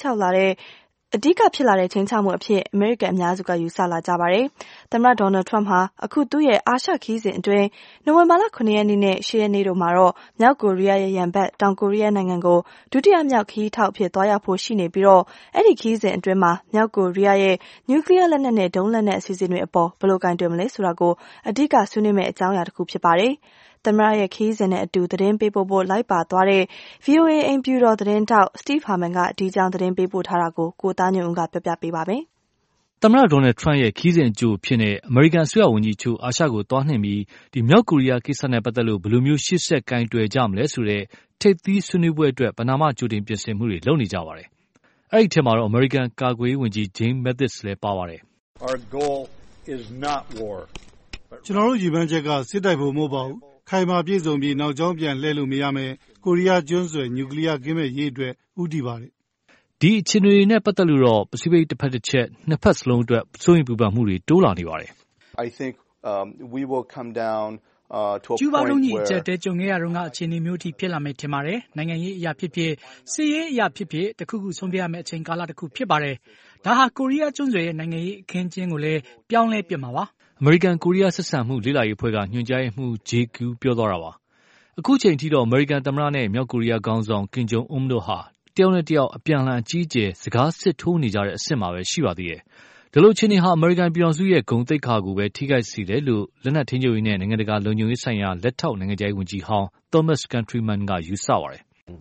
ဖြစ်လာတဲ့ချင်းချောက်မှုအဖြစ်အမေရိကန်အများစုကယူဆလာကြပါတယ်။သမ္မတဒေါ်နယ်ထရမ့်ဟာအခုသူ့ရဲ့အာရှခရီးစဉ်အတွင်းနိုဝင်ဘာလ9ရက်နေ့နဲ့10ရက်နေ့တို့မှာတော့မြောက်ကိုရီးယားရဲ့ရန်ဘက်တောင်ကိုရီးယားနိုင်ငံကိုဒုတိယမြောက်ခရီးထောက်အဖြစ်သွားရောက်ဖို့ရှိနေပြီးတော့အဲ့ဒီခရီးစဉ်အတွင်းမှာမြောက်ကိုရီးယားရဲ့နျူကလ িয়ার လက်နက်နဲ့ဒုံးလက်နက်အစီအစဉ်တွေအပေါ်ဘယ်လိုကင်တွယ်မလဲဆိုတာကိုအဓိကဆွေးနွေးမယ့်အကြောင်းအရာတစ်ခုဖြစ်ပါတယ်။သမ္မတရဲ့ခရီးစဉ်နဲ့အတူသတင်းပေးပို့ဖို့လိုက်ပါသွားတဲ့ VOA အိမ်ဖြူတော်သတင်းတောက် Steve Harman ကဒီကြောင်သတင်းပေးပို့ထားတာကိုကိုသားညွန့်ဦးကပြောပြပေးပါမယ်။သမ္မတဒေါ်နယ်ထရမ့်ရဲ့ခရီးစဉ်အကျိုးဖြစ်တဲ့အမေရိကန်အစိုးရဝန်ကြီးချုပ်အာရှကိုသွားနှင်ပြီးဒီမြောက်ကိုရီးယားကိစ္စနဲ့ပတ်သက်လို့ဘယ်လိုမျိုးရှေ့ဆက်ကင်တွယ်ကြမလဲဆိုတဲ့ထိပ်သီးဆွေးနွေးပွဲအတွက်ပဏာမကြိုတင်ပြင်ဆင်မှုတွေလုပ်နေကြပါတယ်။အဲ့ဒီထဲမှာတော့အမေရိကန်ကာကွယ်ရေးဝန်ကြီး James Mattis လည်းပါပါတယ်။ Our goal is not war. ကျွန်တော်တို့ရည်မှန်းချက်ကစစ်တိုက်ဖို့မဟုတ်ပါဘူး။ခိုင်မာပြည့်စုံပြီးနောက်ကျောင်းပြန်လှည့်လို့မရမယ်ကိုရီးယားကျွန်းဆွယ်နျူကလ িয়ার ကင်းမဲ့ရေးအတွက်ဦးတည်ပါတယ်။ဒီအခြေအနေတွေနဲ့ပတ်သက်လို့တော့ပစိဖိတ်တစ်ဖက်တစ်ချက်နှစ်ဖက်စလုံးအတွက်စိုးရိမ်ပူပန်မှုတွေတိုးလာနေပါတယ်။ I think we will come down to a point where ကျူးဘာလုံးကြီးအကျက်တဲကြုံခဲ့ရတော့ကအခြေအနေမျိုးအထိဖြစ်လာမယ်ထင်ပါတယ်။နိုင်ငံရေးအရာဖြစ်ဖြစ်စစ်ရေးအရာဖြစ်ဖြစ်တခုခုဆုံးဖြတ်ရမယ့်အချိန်ကာလတစ်ခုဖြစ်ပါတယ်။ဒါဟာကိုရီးယားကျွန်းဆွယ်ရဲ့နိုင်ငံရေးအခင်းကျင်းကိုလည်းပြောင်းလဲပြမှာပါ။အမေရိကန်ကိုရီးယားဆက်ဆံမှုလေ့လာရေးအဖွဲ့ကညွှန်ကြားရေးမှူး J.Q. ပြောသွားတာပါ။အခုချိန်ထိတော့အမေရိကန်သမ္မတနဲ့မြောက်ကိုရီးယားခေါင်းဆောင်ကင်ဂျုံအွန်းတို့ဟာတယောက်နဲ့တယောက်အပြန်အလှန်အကြီးအကျယ်စကားစစ်ထိုးနေကြတဲ့အဆင့်မှာပဲရှိပါသေးတယ်။ဒီလိုအခြေအနေဟာအမေရိကန်ပြည်ထောင်စုရဲ့ဂုဏ်သိက္ခာကိုပဲထိခိုက်စေတယ်လို့လက်နက်ထိန်းချုပ်ရေးနဲ့နိုင်ငံတကာလုံခြုံရေးဆိုင်ရာလက်ထောက်နိုင်ငံခြားရေးဝန်ကြီးဟောင်း Thomas Countryman ကယူဆပါတယ်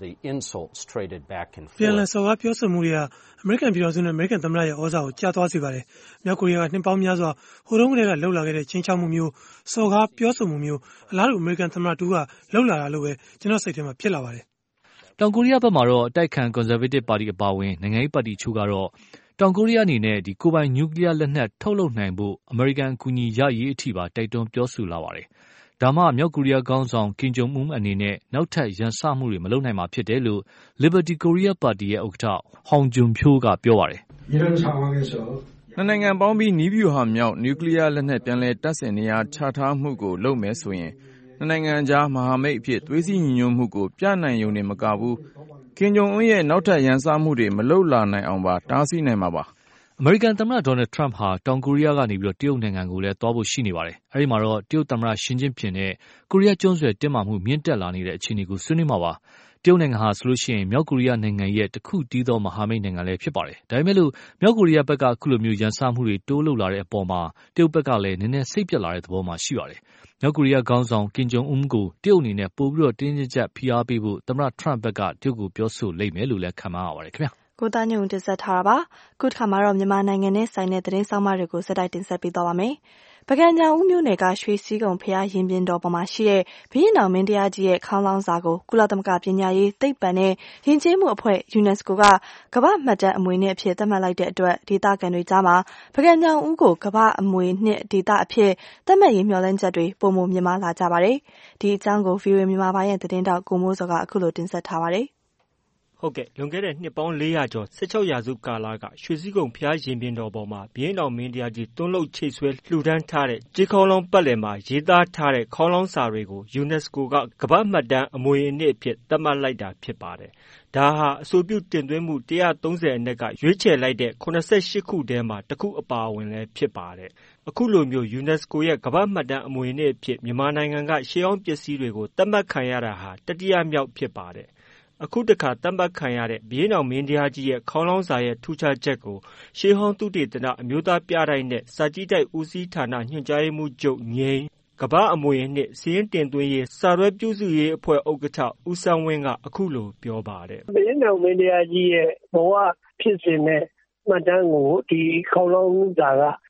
ပြန်လည်ဆော်ကားပြောဆိုမှုတွေကအမေရိကန်ပြည်ထောင်စုနဲ့အမေရိကန်သမ္မတရဲ့ဩဇာကိုကျသွားစေပါတယ်။မြောက်ကိုရီးယားကနှစ်ပေါင်းများစွာဟိုတုန်းကတည်းကလှုပ်လာခဲ့တဲ့ချင်းချောက်မှုမျိုးဆော်ကားပြောဆိုမှုမျိုးအလားတူအမေရိကန်သမ္မတတူကလှုပ်လာတာလို့ပဲကျွန်တော်စိတ်ထဲမှာဖြစ်လာပါတယ်။တောင်ကိုရီးယားဘက်မှာတော့အတိုက်ခံ Conservative Party အပါအဝင်နိုင်ငံရေးပါတီချို့ကတော့တောင်ကိုရီးယားအနေနဲ့ကိုယ်ပိုင်နျူကလ িয়ার လက်နက်ထုတ်လုပ်နိုင်ဖို့အမေရိကန်အကူအညီရရေးအထိပါတိုက်တွန်းပြောဆိုလာပါတယ်။ဒါမှမြောက်ကိုရီးယားခေါင်းဆောင်ကင်ဂျုံအွန်းအနေနဲ့နောက်ထပ်ရန်စမှုတွေမလုပ်နိုင်မှာဖြစ်တယ်လို့ Liberty Korea Party ရဲ့ဥက္ကဋ္ဌဟောင်ဂျွန်ဖြိုးကပြောပါတယ်။နှစ်နိုင်ငံပေါင်းပြီးနည်းဗျူဟာမြောက်နျူကလ িয়ার လက်နက်ပြန်လည်တပ်ဆင်နေရာချထားမှုကိုလုပ်မယ်ဆိုရင်နှစ်နိုင်ငံကြားမဟာမိတ်အဖြစ်သွေးစည်းညီညွတ်မှုကိုပြနိုင်ရုံနဲ့မကဘူးကင်ဂျုံအွန်းရဲ့နောက်ထပ်ရန်စမှုတွေမလုပ်လာနိုင်အောင်ပါတားဆီးနိုင်မှာပါအမေရိကန်သမ္မတဒေါ်နယ်ထရမ့်ဟာတောင်ကိုရီးယားကနေတရုတ်နိုင်ငံကိုလည်းသွားဖို့ရှိနေပါတယ်။အဲဒီမှာတော့တရုတ်သမ္မတရှင်းကျင်းဖျင်နဲ့ကိုရီးယားကျွန်းဆွယ်တင်းမာမှုမြင့်တက်လာနေတဲ့အခြေအနေကိုဆွေးနွေးမှာပါ။တရုတ်နိုင်ငံဟာဆိုလို့ရှိရင်မြောက်ကိုရီးယားနိုင်ငံရဲ့တခုတည်းသောမဟာမိတ်နိုင်ငံလည်းဖြစ်ပါတယ်။ဒါပေမဲ့လို့မြောက်ကိုရီးယားဘက်ကအခုလိုမျိုးရန်စမှုတွေတိုးလုပ်လာတဲ့အပေါ်မှာတရုတ်ဘက်ကလည်းနည်းနည်းစိတ်ပြတ်လာတဲ့သဘောမှရှိပါတယ်။မြောက်ကိုရီးယားခေါင်းဆောင်ကင်ဂျုံအွန်းကိုတရုတ်အနေနဲ့ပိုပြီးတင်းတင်းကျပ်ဖိအားပေးဖို့သမ္မတထရမ့်ဘက်ကတရုတ်ကိုပြောဆိုလိမ့်မယ်လို့လည်းခန့်မှန်းရပါတယ်ခင်ဗျာ။ကိုသားညုံတင်ဆက်ထားတာပါ။ခုတစ်ခါမှာတော့မြန်မာနိုင်ငံနဲ့ဆိုင်တဲ့သတင်းဆောင်မတွေကိုစတိုက်တင်ဆက်ပေးသွားပါမယ်။ပကံကြောင်ဦးမြို့နယ်ကရွှေစည်းကုံဖျားရင်ပြင်တော်ပေါ်မှာရှိတဲ့ဘုရင်တော်မင်းတရားကြီးရဲ့ခေါင်းလောင်းစာကိုကုလသမဂ္ဂပညာရေးသိပ္ပံနဲ့ယဉ်ကျေးမှုအဖွဲ့ UNESCO ကကမ္ဘာ့မှတ်တမ်းအမွေနှစ်အဖြစ်သတ်မှတ်လိုက်တဲ့အတွက်ဒေသခံတွေကြားမှာပကံကြောင်ဦးကိုကမ္ဘာ့အမွေနှစ်ဒေသအဖြစ်သတ်မှတ်ရေးမျှော်လင့်ချက်တွေပုံမမြင်မာလာကြပါတယ်။ဒီအကြောင်းကို VOA မြန်မာပိုင်းရဲ့သတင်းတောက်ကိုမိုးစောကအခုလိုတင်ဆက်ထားပါတယ်။ဟုတ်ကဲ့လွန်ခဲ့တဲ့နှစ်ပေါင်း400ကျော်16ရာစုကာလကရွှေစည်းကုံဖျားရင်ပြင်တော်ပေါ်မှာဘုရင်တော်မင်းတရားကြီးတွန်းလုပ်ချိတ်ဆွဲလှူဒန်းထားတဲ့ကြေးခေါင်းလောင်းပတ်လည်မှာရေးသားထားတဲ့ခေါင်းလောင်းစာတွေကို UNESCO ကကမ္ဘာ့မှတ်တမ်းအမွေအနှစ်အဖြစ်သတ်မှတ်လိုက်တာဖြစ်ပါတယ်။ဒါဟာအဆိုပြုတင်သွင်းမှု130အနက်ကရွေးချယ်လိုက်တဲ့88ခုထဲမှာတစ်ခုအပါအဝင်လည်းဖြစ်ပါတယ်။အခုလိုမျိုး UNESCO ရဲ့ကမ္ဘာ့မှတ်တမ်းအမွေအနှစ်အဖြစ်မြန်မာနိုင်ငံကရှေးဟောင်းပစ္စည်းတွေကိုသတ်မှတ်ခံရတာဟာတတိယမြောက်ဖြစ်ပါတယ်။အခုတခါသတ်မှတ်ခံရတဲ့ဘုရင်တော်မင်းတရားကြီးရဲ့ခေါင်းလောင်းစာရဲ့ထူးခြားချက်ကိုရှေးဟောင်းသုတေသနအမျိုးသားပြတိုက်နဲ့စာကြည့်တိုက်ဦးစီးဌာနညွှန်ကြားရေးမှူးချုပ်ငိမ့်ကမ္ဘာ့အမွေအနှစ်စာရင်းတင်သွင်းရေးစာရွက်ပြုစုရေးအဖွဲ့ဥက္ကဋ္ဌဦးဆန်းဝင်းကအခုလိုပြောပါတယ်။ဘုရင်တော်မင်းတရားကြီးရဲ့ဘဝဖြစ်စဉ်နဲ့မှတ်တမ်းကိုဒီခေါင်းလောင်းစာက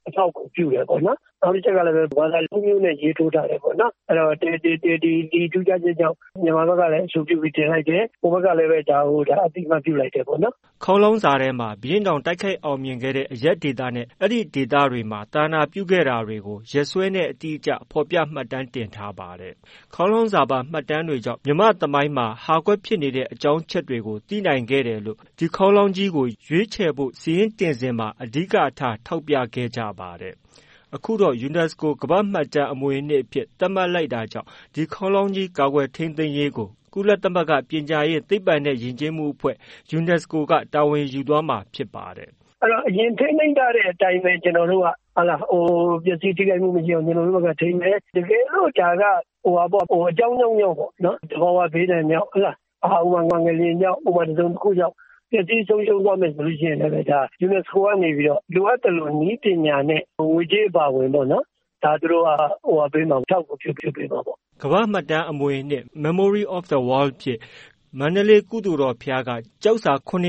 အထောက်အကူပြုတယ်ပေါ့နော်။နောက်တစ်ချက်ကလည်းဘာသာလူမျိုးနဲ့ရေးထိုးထားတယ်ပေါ့နော်။အဲ့တော့ဒီထူးခြားချက်ကြောင့်မြန်မာဘက်ကလည်းအဆိုပြုပြီးတင်လိုက်တယ်။ဟိုဘက်ကလည်းပဲဒါအတိအမှတ်ပြုလိုက်တယ်ပေါ့နော်။ခေါင်းလုံးစာထဲမှာဘီရင်တောင်တိုက်ခိုက်အောင်မြင်ခဲ့တဲ့အရက်ဒေသနဲ့အဲ့ဒီဒေသတွေမှာတာနာပြုခဲ့တာတွေကိုရက်စွဲနဲ့အတိအကျဖော်ပြမှတ်တမ်းတင်ထားပါတယ်။ခေါင်းလုံးစာပါမှတ်တမ်းတွေကြောင့်မြန်မာသမိုင်းမှာဟာကွက်ဖြစ်နေတဲ့အကြောင်းချက်တွေကိုသိနိုင်ခဲ့တယ်လို့ဒီခေါင်းလုံးကြီးကိုရွေးချယ်ဖို့စီးရင်တင်စဉ်မှာအဓိကထားထောက်ပြခဲ့ကြပါတယ်။အခုတော့ UNESCO ကမ္ဘာ့မှတ်တမ်းအမွေအနှစ်အဖြစ်သတ်မှတ်လိုက်တာကြောင့်ဒီခေါင်းလုံးကြီးကာကွယ်ထိန်းသိမ်းရေးကိုကုလသမဂ္ဂပညာရေးသိပ္ပံနဲ့ယဉ်ကျေးမှုအဖွဲ့ UNESCO ကတာဝန်ယူသွားမှာဖြစ်ပါတယ်။အဲ့တော့အရင်ထိန်းသိမ်းထားတဲ့အတိုင်းပဲကျွန်တော်တို့ကပစ္စည်းထိခိုက်မှုမရှိအောင်ကျွန်တော်တို့ကထိန်းမယ်။တကယ်လို့ဒါကအကြောင်းကြောင့်ပေါ့နော်။တဘာဝဘေးဒဏ်ကြောင့်ဥပမာငလျင်ကြောင့်ဥပမာတစ်စုံတစ်ခုကြောင့်ပစ္စည်းဆုံးရှုံးသွားမယ်ဆိုလို့ရှိရင်လည်းဒါ UNESCO ကနေပြီးတော့လိုအပ်တယ်လို့နည်းပညာနဲ့ငွေကြေးပါဝင်ပေါ့နော်။ဒါသူတို့ကပေးမှာထောက်ကူပြုပေးပါပေါ့။ကမ္ဘာ့မှတ်တမ်းအမွေအနှစ် Memory of the World ဖြစ်မန္တလေးကုသိုလ်တော်ဘုရားကကျောက်စာ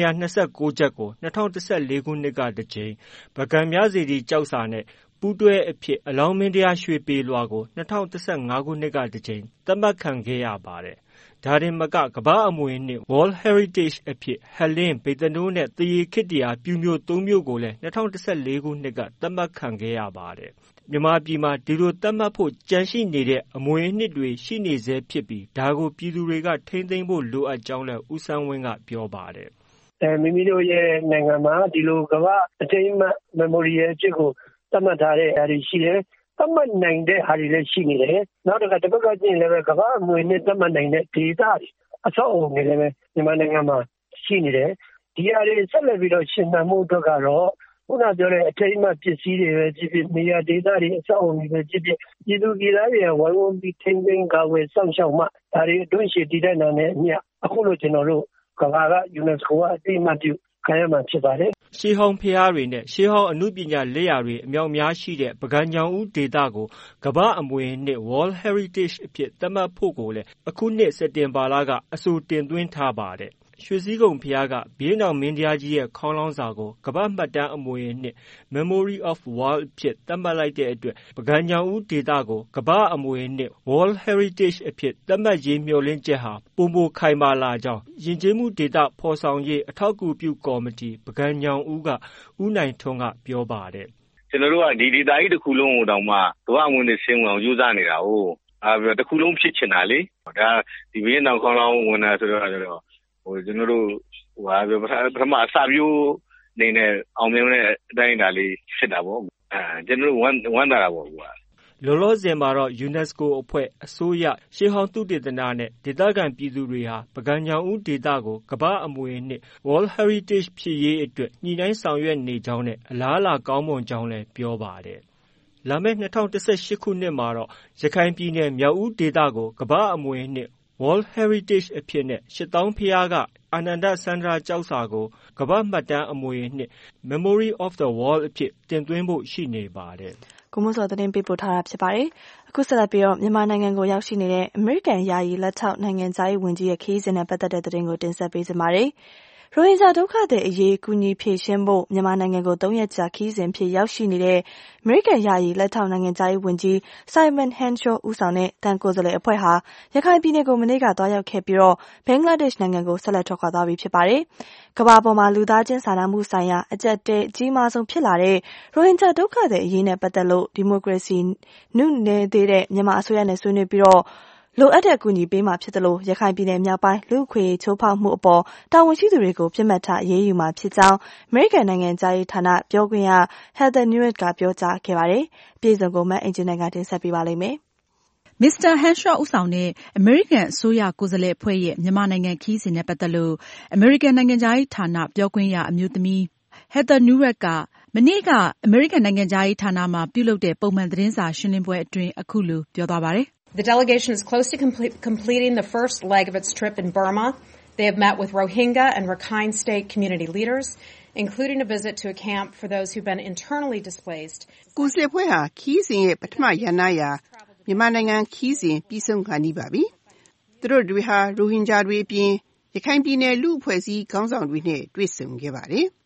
929ချက်ကို2014ခုနှစ်ကတစ်ကြိမ်ပုဂံမြစေတီကျောက်စာနဲ့ပူးတွဲအဖြစ်အလောင်းမင်းတရားရွှေပေလွှာကို2015ခုနှစ်ကတစ်ကြိမ်သတ်မှတ်ခံခဲ့ရပါတယ်။ဒါတင်မကကမ္ဘာအမွေအနှစ် World Heritage အဖြစ်ဟလင်းဗေသနိုးနဲ့သရေခေတ္တရာပြူမြို့3မြို့ကိုလည်း2014ခုနှစ်ကသတ်မှတ်ခံခဲ့ရပါတယ်။မြန်မာပြည်မှာဒီလိုသတ်မှတ်ဖို့ကြံရှိနေတဲ့အမွေအနှစ်တွေရှိနေဆဲဖြစ်ပြီးဒါကိုပြည်သူတွေကထိန်းသိမ်းဖို့လိုအပ်ကြောင်းလည်းဦးဆန်းဝင်းကပြောပါတယ်။မိမိတို့ရဲ့နိုင်ငံမှာဒီလိုကမ္ဘာအထိမ်းအမှတ် Memorial အဖြစ်ကိုသတ်မှတ်ထားတဲ့အားတွေရှိတယ်။သတ်မှတ်နိုင်တဲ့အားတွေလည်းရှိနေတယ်။နောက်တစ်ခါကြည့်ရင်လည်းကမ္ဘာအမွေအနှစ်သတ်မှတ်နိုင်တဲ့ဒေသတွေအဆောက်အအုံတွေလည်းမြန်မာနိုင်ငံမှာရှိနေတယ်။ဒီအားတွေဆက်လက်ပြီးတော့ရှင်သန်မှုအတွက်ကတော့ခုနပြောတဲ့အထိမ်းအမှတ်ပစ္စည်းတွေပဲဖြစ်ဖြစ်နေရာဒေသတွေအဆောက်အအုံတွေပဲဖြစ်ဖြစ်ပြည်သူပြည်သားတွေကဝိုင်းဝန်းပြီးထိန်းသိမ်းကာကွယ်စောင့်ရှောက်မှဒါတွေအတွင်းရှိတည်တတ်နိုင်တဲ့အမြတ်အခုလိုကျွန်တော်တို့ကမ္ဘာက UNESCO ကအတိအမှတ်ပြုခံရမှာဖြစ်ပါတယ်။ရှေးဟောင်းဖျားတွေနဲ့ရှေးဟောင်းအမှုပညာလက်ရာတွေအမြောက်များရှိတဲ့ပုဂံညောင်ဦးဒေသကိုကမ္ဘာအမွေအနှစ် World Heritage အဖြစ်သတ်မှတ်ဖို့ကိုလည်းအခုနှစ်စက်တင်ဘာလကအဆိုတင်သွင်းထားပါတယ်။ရွှေစည်းကုံဘုရားကဘီရင်တောင်မင်းတရားကြီးရဲ့ခေါင်းလောင်းစာကိုကမ္ဘာ့မှတ်တမ်းအမွေအနှစ် Memory of World အဖြစ်သတ်မှတ်လိုက်တဲ့အတွက်ပုဂံညောင်ဦးဒေသကိုကမ္ဘာ့အမွေအနှစ် World Heritage အဖြစ်သတ်မှတ်ရေးမျှော်လင့်ချက်ဟာပိုမိုခိုင်မာလာကြောင်းယဉ်ကျေးမှုဒေသဖော်ဆောင်ရေးအထောက်အကူပြုကော်မတီပုဂံညောင်ဦးကဦးနိုင်ထွန်းကပြောပါတယ်။ကျွန်တော်တို့ကဒီဒေသကြီးတစ်ခုလုံးကိုတောင်မှကမ္ဘာ့အမွေအနှစ်ဆင်းအောင်ယူဆနေတာဟုတ်။တစ်ခုလုံးဖြစ်ချင်တာလေ။ဒါဒီဘီရင်တောင်ခေါင်းလောင်းဝင်တာဆိုတော့ကျွန်တော်တို့ပထမအစပြိုးနေနဲ့အောင်မြင်တဲ့အတိုင်းအတာလေးဖြစ်တာပေါ့ကျွန်တော်တို့ဝမ်းသာတာပေါ့လောလောဆယ်မှာတော့ UNESCO အဖွဲ့အစိုးရရှေးဟောင်းသုတေသနနဲ့ဒေသခံပြည်သူတွေဟာပုဂံညောင်ဦးဒေသကိုကမ္ဘာအမွေအနှစ် World Heritage ဖြစ်ရေးအတွက်ညှိနှိုင်းဆောင်ရွက်နေကြောင်းနဲ့အလားအလာကောင်းမွန်ကြောင်းလည်းပြောပါတယ်။လာမယ့်2018ခုနှစ်မှာတော့ရခိုင်ပြည်နယ်မြောက်ဦးဒေသကိုကမ္ဘာအမွေအနှစ်World Heritage အဖြစ်နဲ့ရှစ်တောင်းဘုရားကအာနန္ဒစန္ဒရာကျောက်စာကိုကမ္ဘာ့မှတ်တမ်းအမွေအနှစ် Memory of the World အဖြစ်တင်သွင်းဖို့ရှိနေပါတယ်။ကိုမိုးစောသတင်းပေးပို့ထားတာဖြစ်ပါတယ်။အခုဆက်လက်ပြီးတော့မြန်မာနိုင်ငံကိုရောက်ရှိနေတဲ့အမေရိကန်ယာယီလက်ထောက်နိုင်ငံသားရေးဝန်ကြီးရဲ့ခရီးစဉ်နဲ့ပတ်သက်တဲ့သတင်းကိုတင်ဆက်ပေးကြပါမယ်။ရိုဟင်ဂျာဒုက္ခသည်အရေးကူညီဖြေရှင်းဖို့မြန်မာနိုင်ငံကို3ရက်ကြာခရီးစဉ်ဖြစ်ရောက်ရှိနေတဲ့အမေရိကန်ယာယီလက်ထောက်နိုင်ငံသားရေးဝန်ကြီး Simon Henshaw ဦးဆောင်တဲ့တန်ကိုယ်စားလှယ်အဖွဲ့ဟာရခိုင်ပြည်နယ်ကိုမနေ့ကသွားရောက်ခဲ့ပြီးတော့ဘင်္ဂလားဒေ့ရှ်နိုင်ငံကိုဆက်လက်ထွက်ခွာသွားပြီဖြစ်ပါတယ်။ကမ္ဘာပေါ်မှာလူသားချင်းစာနာမှုဆိုင်ရာအကျပ်တဲအကြီးမားဆုံးဖြစ်လာတဲ့ရိုဟင်ဂျာဒုက္ခသည်အရေးနဲ့ပတ်သက်လို့ဒီမိုကရေစီနုနယ်သေးတဲ့မြန်မာအစိုးရနဲ့ဆွေးနွေးပြီးတော့လိုအပ်တဲ့အကူအညီပေးမှာဖြစ်တယ်လို့ရခိုင်ပြည်နယ်မြောက်ပိုင်းလူ့အခွင့်အရေးချိုးဖောက်မှုအပေါ်တာဝန်ရှိသူတွေကိုပြစ်မှတ်ထားအရေးယူမှာဖြစ်ကြောင်းအမေရိကန်နိုင်ငံသားရေးဌာနပြောခွင့်ရ Heather Nauert ကပြောကြားခဲ့ပါတယ်။ပြည်စုံကိုမအင်ဂျင်နိုင်ကတင်ဆက်ပေးပါလိမ့်မယ်။ Mr. Henshaw ဦးဆောင်တဲ့အမေရိကန်အစိုးရကိုယ်စားလှယ်အဖွဲ့ရဲ့မြန်မာနိုင်ငံခရီးစဉ်နဲ့ပတ်သက်လို့အမေရိကန်နိုင်ငံသားရေးဌာနပြောခွင့်ရအမျိုးသမီး Heather Nauert ကမနေ့ကအမေရိကန်နိုင်ငံသားရေးဌာနမှာပြုလုပ်တဲ့ပုံမှန်သတင်းစာရှင်းလင်းပွဲအတွင်းအခုလိုပြောသွားပါတယ် The delegation is close to completing the first leg of its trip in Burma. They have met with Rohingya and Rakhine State community leaders, including a visit to a camp for those who've been internally displaced. ကိုယ်စားလှယ်ဖွဲ့ဟာခီးစဉ်ရဲ့ပထမရန်နာရာမြန်မာနိုင်ငံခီးစဉ်ပြီးဆုံးခါနီးပါပြီ။သူတို့တွေဟာရိုဟင်ဂျာတွေအပြင်ရခိုင်ပြည်နယ်လူ့အဖွဲ့အစည်းခေါင်းဆောင်တွေနဲ့တွေ့ဆုံခဲ့ပါတယ်။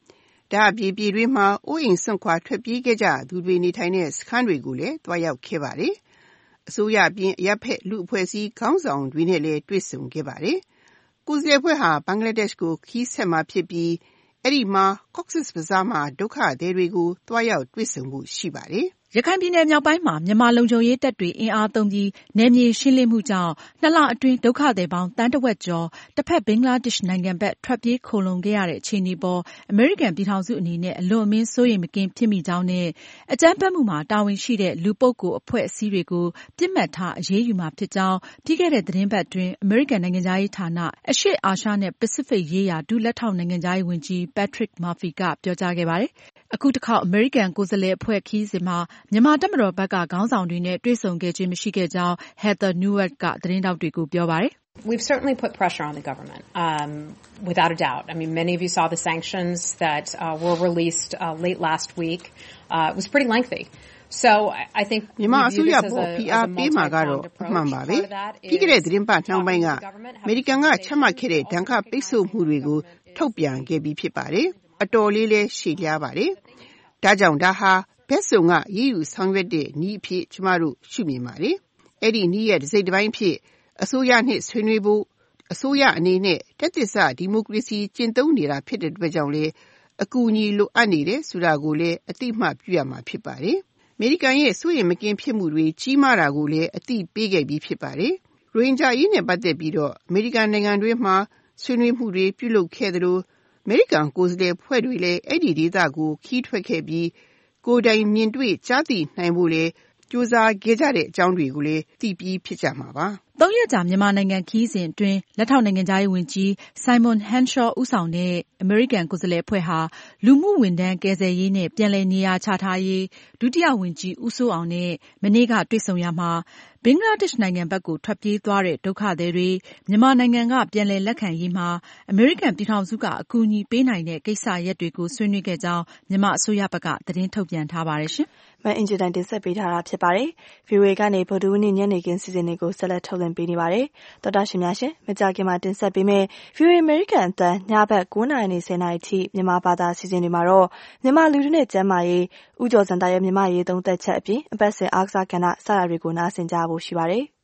ဒါအပြင်ပြည်တွင်းမှာအိုးအိမ်စွန့်ခွာထွက်ပြေးခဲ့ကြသူတွေနေထိုင်တဲ့စခန်းတွေကိုလည်းတွားရောက်ခဲ့ပါတယ်။အစိုးရအပြင်အရပ်ဖက်လူအဖွဲ့အစည်းခေါင်းဆောင်တွေနဲ့လည်းတွေ့ဆုံခဲ့ပါတယ်။ကိုယ်စားလှယ်အဖွဲ့ဟာဘင်္ဂလားဒေ့ရှ်ကိုခရီးဆက်မှာဖြစ်ပြီးအဲ့ဒီမှာ Cox's Bazar မှာဒုက္ခသည်တွေကိုတွားရောက်တွေ့ဆုံမှုရှိပါတယ်။ရခိုင်ပြည်နယ်မြောက်ပိုင်းမှာမြန်မာလုံခြုံရေးတပ်တွေအင်အားသုံးပြီးနယ်မြေရှင်းလင်းမှုကြောင့်2 လအတွင်းဒုက္ခသည်ပေါင်းသန်းတဝက်ကျော်တစ်ဖက်ဘင်္ဂလားဒေ့ရှ်နိုင်ငံဘက်ထွက်ပြေးခိုလှုံခဲ့ရတဲ့အခြေအနေပေါ်အမေရိကန်ပြည်ထောင်စုအနေနဲ့အလွန်အမင်းစိုးရိမ်မကင်းဖြစ်မိကြောင်းနဲ့အကြမ်းဖက်မှုမှာတာဝန်ရှိတဲ့လူပုဂ္ဂိုလ်အဖွဲ့အစည်းတွေကိုပြစ်မှတ်ထားအရေးယူမှာဖြစ်ကြောင်းပြီးခဲ့တဲ့သတင်းပတ်အတွင်းအမေရိကန်နိုင်ငံခြားရေးဌာနအရှေ့အာရှနဲ့ပစိဖိတ်ရေးရာဒုလက်ထောက်နိုင်ငံခြားရေးဝန်ကြီး Patrick Murphy ကပြောကြားခဲ့ပါတယ်။အခုတစ်ခေါက်အမေရိကန်ကိုယ်စားလှယ်အဖွဲ့ခရီးစဉ်မှာမြန်မာတပ်မတော်ဘက်ကခေါင်းဆောင်တွေနဲ့တွေ့ဆုံခဲ့ခြင်းမရှိခဲ့ကြောင်း Heather Nauert ကသတင်းထောက်တွေကိုပြောပါတယ်။ We've certainly put pressure on the government, without a doubt. I mean, many of you saw the sanctions that were released late last week. It was pretty lengthy. So I think မြန်မာအစိုးရပေါ်ဖိအားပေးမှာကတော့အမှန်ပါပဲ။ပြီးခဲ့တဲ့သတင်းပတ်နှောင်းပိုင်းကအမေရိကန်ကချမှတ်ခဲ့တဲ့ဒဏ်ခတ်ပိတ်ဆို့မှုတွေကိုထုတ်ပြန်ခဲ့ပြီးဖြစ်ပါတယ်။အတော်လေးလည်းရှည်လျားပါတယ်။ဒါကြောင့်ဒါဟာဘက်စုံကရေးယူဆောင်ရွက်တဲ့နည်းအဖြစ်ကျမတို့ရှုမြင်ပါတယ်။အဲ့ဒီနည်းရဲ့တစ်စိတ်တစ်ပိုင်းဖြစ်အစိုးရနဲ့ဆွေးနွေးဖို့အစိုးရအနေနဲ့တက်သစ်စဒီမိုကရေစီကျင့်သုံးနေတာဖြစ်တဲ့အတွက်ကြောင့်လေအကူအညီလိုအပ်နေတယ်ဆိုတာကိုလည်းအသိမှတ်ပြုရမှာဖြစ်ပါတယ်။အမေရိကန်ရဲ့စိုးရိမ်မကင်းဖြစ်မှုတွေကြီးမားတာကိုလည်းအသိပေးခဲ့ပြီးဖြစ်ပါတယ်။ရိုဟင်ဂျာရေးနဲ့ပတ်သက်ပြီးတော့အမေရိကန်နိုင်ငံတွင်းမှာဆွေးနွေးမှုတွေပြုလုပ်ခဲ့သလိုအမေရိကန်ကိုယ်စားလှယ်ဖွဲ့တွေလည်းအဲ့ဒီဒေသကိုခီးထွက်ခဲ့ပြီးကိုယ်တိုင်မြင်တွေ့ကြားသိနိုင်ဖို့လေကြိုးစားခဲ့ကြတဲ့အကြောင်းတွေကိုလည်းသိပြီးဖြစ်ကြမှာပါ။ 3 ရက်ကြာမြန်မာနိုင်ငံခရီးစဉ်အတွင်းလက်ထောက်နိုင်ငံခြားရေးဝန်ကြီး Simon Henshaw ဦးဆောင်တဲ့အမေရိကန်ကိုယ်စားလှယ်အဖွဲ့ဟာလူမှုဝန်ထမ်းကယ်ဆယ်ရေးနဲ့ပြန်လည်နေရာချထားရေးဒုတိယဝန်ကြီးဦးစိုးအောင်နဲ့မနေ့ကတွေ့ဆုံရမှာဘင်္ဂလားဒေ့ရှ်နိုင်ငံဘက်ကိုထွက်ပြေးသွားတဲ့ဒုက္ခသည်တွေမြန်မာနိုင်ငံကပြန်လည်လက်ခံရေးမှာအမေရိကန်ပြည်ထောင်စုကအကူအညီပေးနိုင်တဲ့ကိစ္စရပ်တွေကိုဆွေးနွေးခဲ့ကြောင်းမြန်မာအစိုးရဘက်ကသတင်းထုတ်ပြန်ထားပါတယ်ရှင်။မအင်ဂျီတိုင်းတင်ဆက်ပေးထားတာဖြစ်ပါတယ်။ VOA ကနေဗုဒ္ဓဟူးနေ့ညနေခင်းစီစဉ်တွေကိုဆက်လက်ထုတ်လွှင့်ပေးနေပါတယ်။သောတာရှင်များရှင်မကြာခင်မှာတင်ဆက်ပေးမယ့် VOA American အသံညဘက်9:10 နာရီထိမြန်မာဘာသာစီစဉ်တွေမှာတော့မြန်မာလူထုနဲ့ကျန်းမာရေးဦးကျော်စံသားရဲ့မြန်မာရေးသုံးသက်ချက်အပြင်အပတ်စဉ်အားကစားကဏ္ဍစတာတွေကိုနားဆင်ကြဖို့ရှိပါတယ်။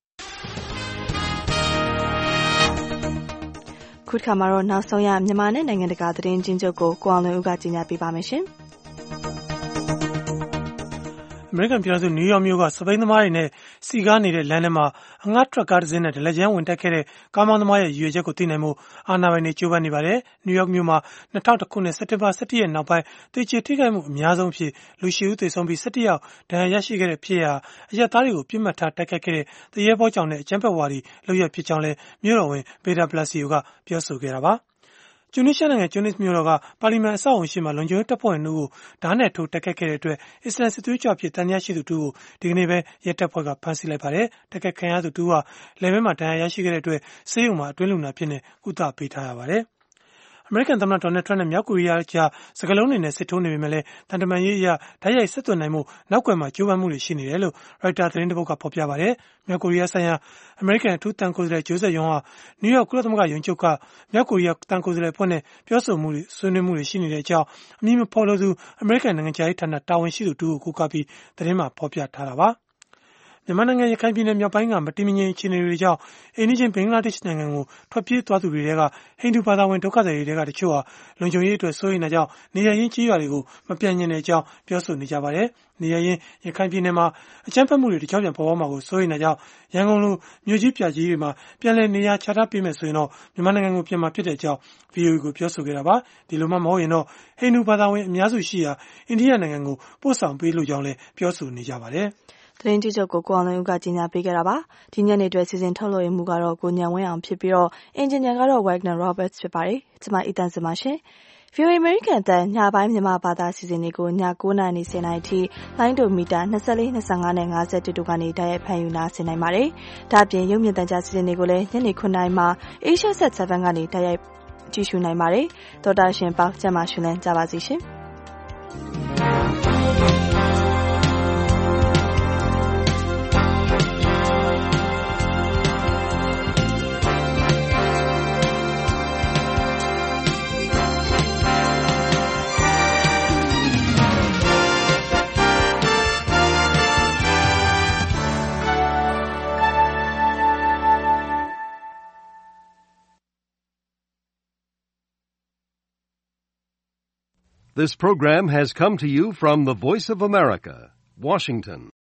ခုတစ်ခါမှာတော့နောက်ဆုံးရမြန်မာနဲ့နိုင်ငံတကာသတင်းချင်းချုပ်ကိုကိုအောင်လွင်ဦးကကြီးညာပေးပါမယ်ရှင်။အမေရိကန်ပြည်ထောင်စုနယူးယောက်မြို့ကစပိန်သမားတွေနဲ့စီကားနေတဲ့လမ်းထဲမှာအငှားထရပ်ကားတစ်စင်းနဲ့ဒလက်ကျန်းဝင်တက်ခဲ့တဲ့ကားမောင်းသမားရဲ့ရည်ရွယ်ချက်ကိုသိနိုင်မှုအာဏာပိုင်တွေကြိုးပမ်းနေပါတယ်။နယူးယောက်မြို့မှာ2000ခုနှစ်စက်တင်ဘာ17ရက်နောက်ပိုင်းသေကျေထိခိုက်မှုအများဆုံးဖြစ်လူ8ဦးသေဆုံးပြီး17ယောက်ဒဏ်ရာရရှိခဲ့တဲ့ဖြစ်ရာအရပ်သားတွေကိုပြစ်မှတ်ထားတိုက်ခိုက်ခဲ့တဲ့တရေဘောကြောင့်နဲ့အကြမ်းဖက်ဝါဒီလုပ်ရဖြစ်ကြောင်းလည်းမြို့တော်ဝန်ပေတာဘလက်စီယိုကပြောဆိုခဲ့တာပါ။တူနီးရှားနိုင်ငံဂျွန်နစ်မြို့တော်ကပါလီမန်အဆောက်အုံရှိမှလုံခြုံရေးတပ်ဖွဲ့ဝင်တို့ကိုဓာတ်နဲ့ထိုးတိုက်ခိုက်ခဲ့တဲ့အတွက်အစ္စလမ်စစ်သွေးကြွဖြစ်တန်ရာရှိသူတို့ကိုဒီကနေ့ပဲရဲတပ်ဖွဲ့ကဖမ်းဆီးလိုက်ပါတယ်။တိုက်ခိုက်ခံရသူတို့ဟာလယ်ဘက်မှာဒဏ်ရာရရှိခဲ့တဲ့အတွက်ဆေးရုံမှာအတွင်းလူနာဖြစ်နေကုသပေးထားရပါတယ်။အမေရိကန်သမ္မတဒေါ်နယ်ထရန့်နဲ့မြောက်ကိုရီးယားကြားစကားလုံးတွေနဲ့စစ်ထိုးနေပေမဲ့လည်းတန်တမန်ရေးအရဓာတ်ရိုက်ဆက်သွယ်နိုင်မှုနောက်ကွယ်မှာကြိုးပမ်းမှုတွေရှိနေတယ်လို့ရိုက်တာသတင်းတစ်ပုဒ်ကဖော်ပြပါတယ်။မြောက်ကိုရီးယားဆိုင်ရာအမေရိကန်အထူးတန်ကိုယ်စားလှယ်ဂျိုးဆက်ယွန်ဟာနယူးယောက်ကုလသမဂ္ဂရုံးချုပ်ကမြောက်ကိုရီးယားတန်ကိုယ်စားလှယ်အဖွဲ့နဲ့ပြောဆိုမှုတွေဆွေးနွေးမှုတွေရှိနေတဲ့အကြောင်းအမည်မဖော်လိုသူအမေရိကန်နိုင်ငံခြားရေးဌာနတာဝန်ရှိသူတို့ကိုကိုးကားပြီးသတင်းမှာဖော်ပြထားတာပါ။မြန်မာနိုင်ငံရခိုင်ပြည်နယ်မြောက်ပိုင်းကမတည်မငြိမ်အခြေအနေတွေကြောင့်အိမ်နီးချင်းဘင်္ဂလားဒေ့ရှ်နိုင်ငံကိုထွက်ပြေးသွားသူတွေကဟိန္ဒူဘာသာဝင်ဒုက္ခသည်တွေကတချို့ဟာလုံခြုံရေးအတွက်စိုးရိမ်တာကြောင့်နေရရင်ကြီးရွာတွေကိုမပြန်ညင်တဲ့အကြောင်းပြောဆိုနေကြပါတယ်။နေရရင်ရခိုင်ပြည်နယ်မှာအကြမ်းဖက်မှုတွေတကြောင်ပြန်ပေါ်ပေါက်မှာကိုစိုးရိမ်တာကြောင့်ရန်ကုန်လိုမြို့ကြီးပြကြီးတွေမှာပြန်လည်နေရာချထားပေးမယ်ဆိုရင်တော့မြန်မာနိုင်ငံကိုပြန်မှာဖြစ်တဲ့အကြောင်း VOA ကိုပြောဆိုခဲ့တာပါ။ဒီလိုမှမဟုတ်ရင်တော့ဟိန္ဒူဘာသာဝင်အများစုရှိရာအိန္ဒိယနိုင်ငံကိုပို့ဆောင်ပေးလို့ကြောင်းလည်းပြောဆိုနေကြပါတယ်။သတင်းကြည့်ချုပ်ကိုကိုအောင်လွင်ဦးကကြီးညာပေးခဲ့တာပါ။ဒီညနေအတွက်စီစဉ်ထုတ်လွှင့်မှုကတော့ကိုညံဝင်းအောင်ဖြစ်ပြီးတော့အင်ဂျင်နီယာကတော့ Wagner Roberts ဖြစ်ပါတယ်။ကျွန်မအီတန်စပါရှင်။ VOA American တန်ညပိုင်းမြန်မာဘာသာစီစဉ်တွေကိုည9:10 နာရီထိလိုင်းဒိုမီတာ24 25နဲ့51တို့ကနေတိုက်ရိုက်ဖန်ယူနာဆင်နိုင်ပါတယ်။ဒါ့အပြင်ရုပ်မြင်သံကြားစီစဉ်တွေကိုလည်းညနေ9:00နာရီမှာ Asia Set 7ကနေတိုက်ရိုက်ကြည့်ရှုနိုင်ပါတယ်။ဒေါက်တာရှင်ပေါကျမရှင်လန်းကြပါစီရှင်။ This program has come to you from the Voice of America, Washington.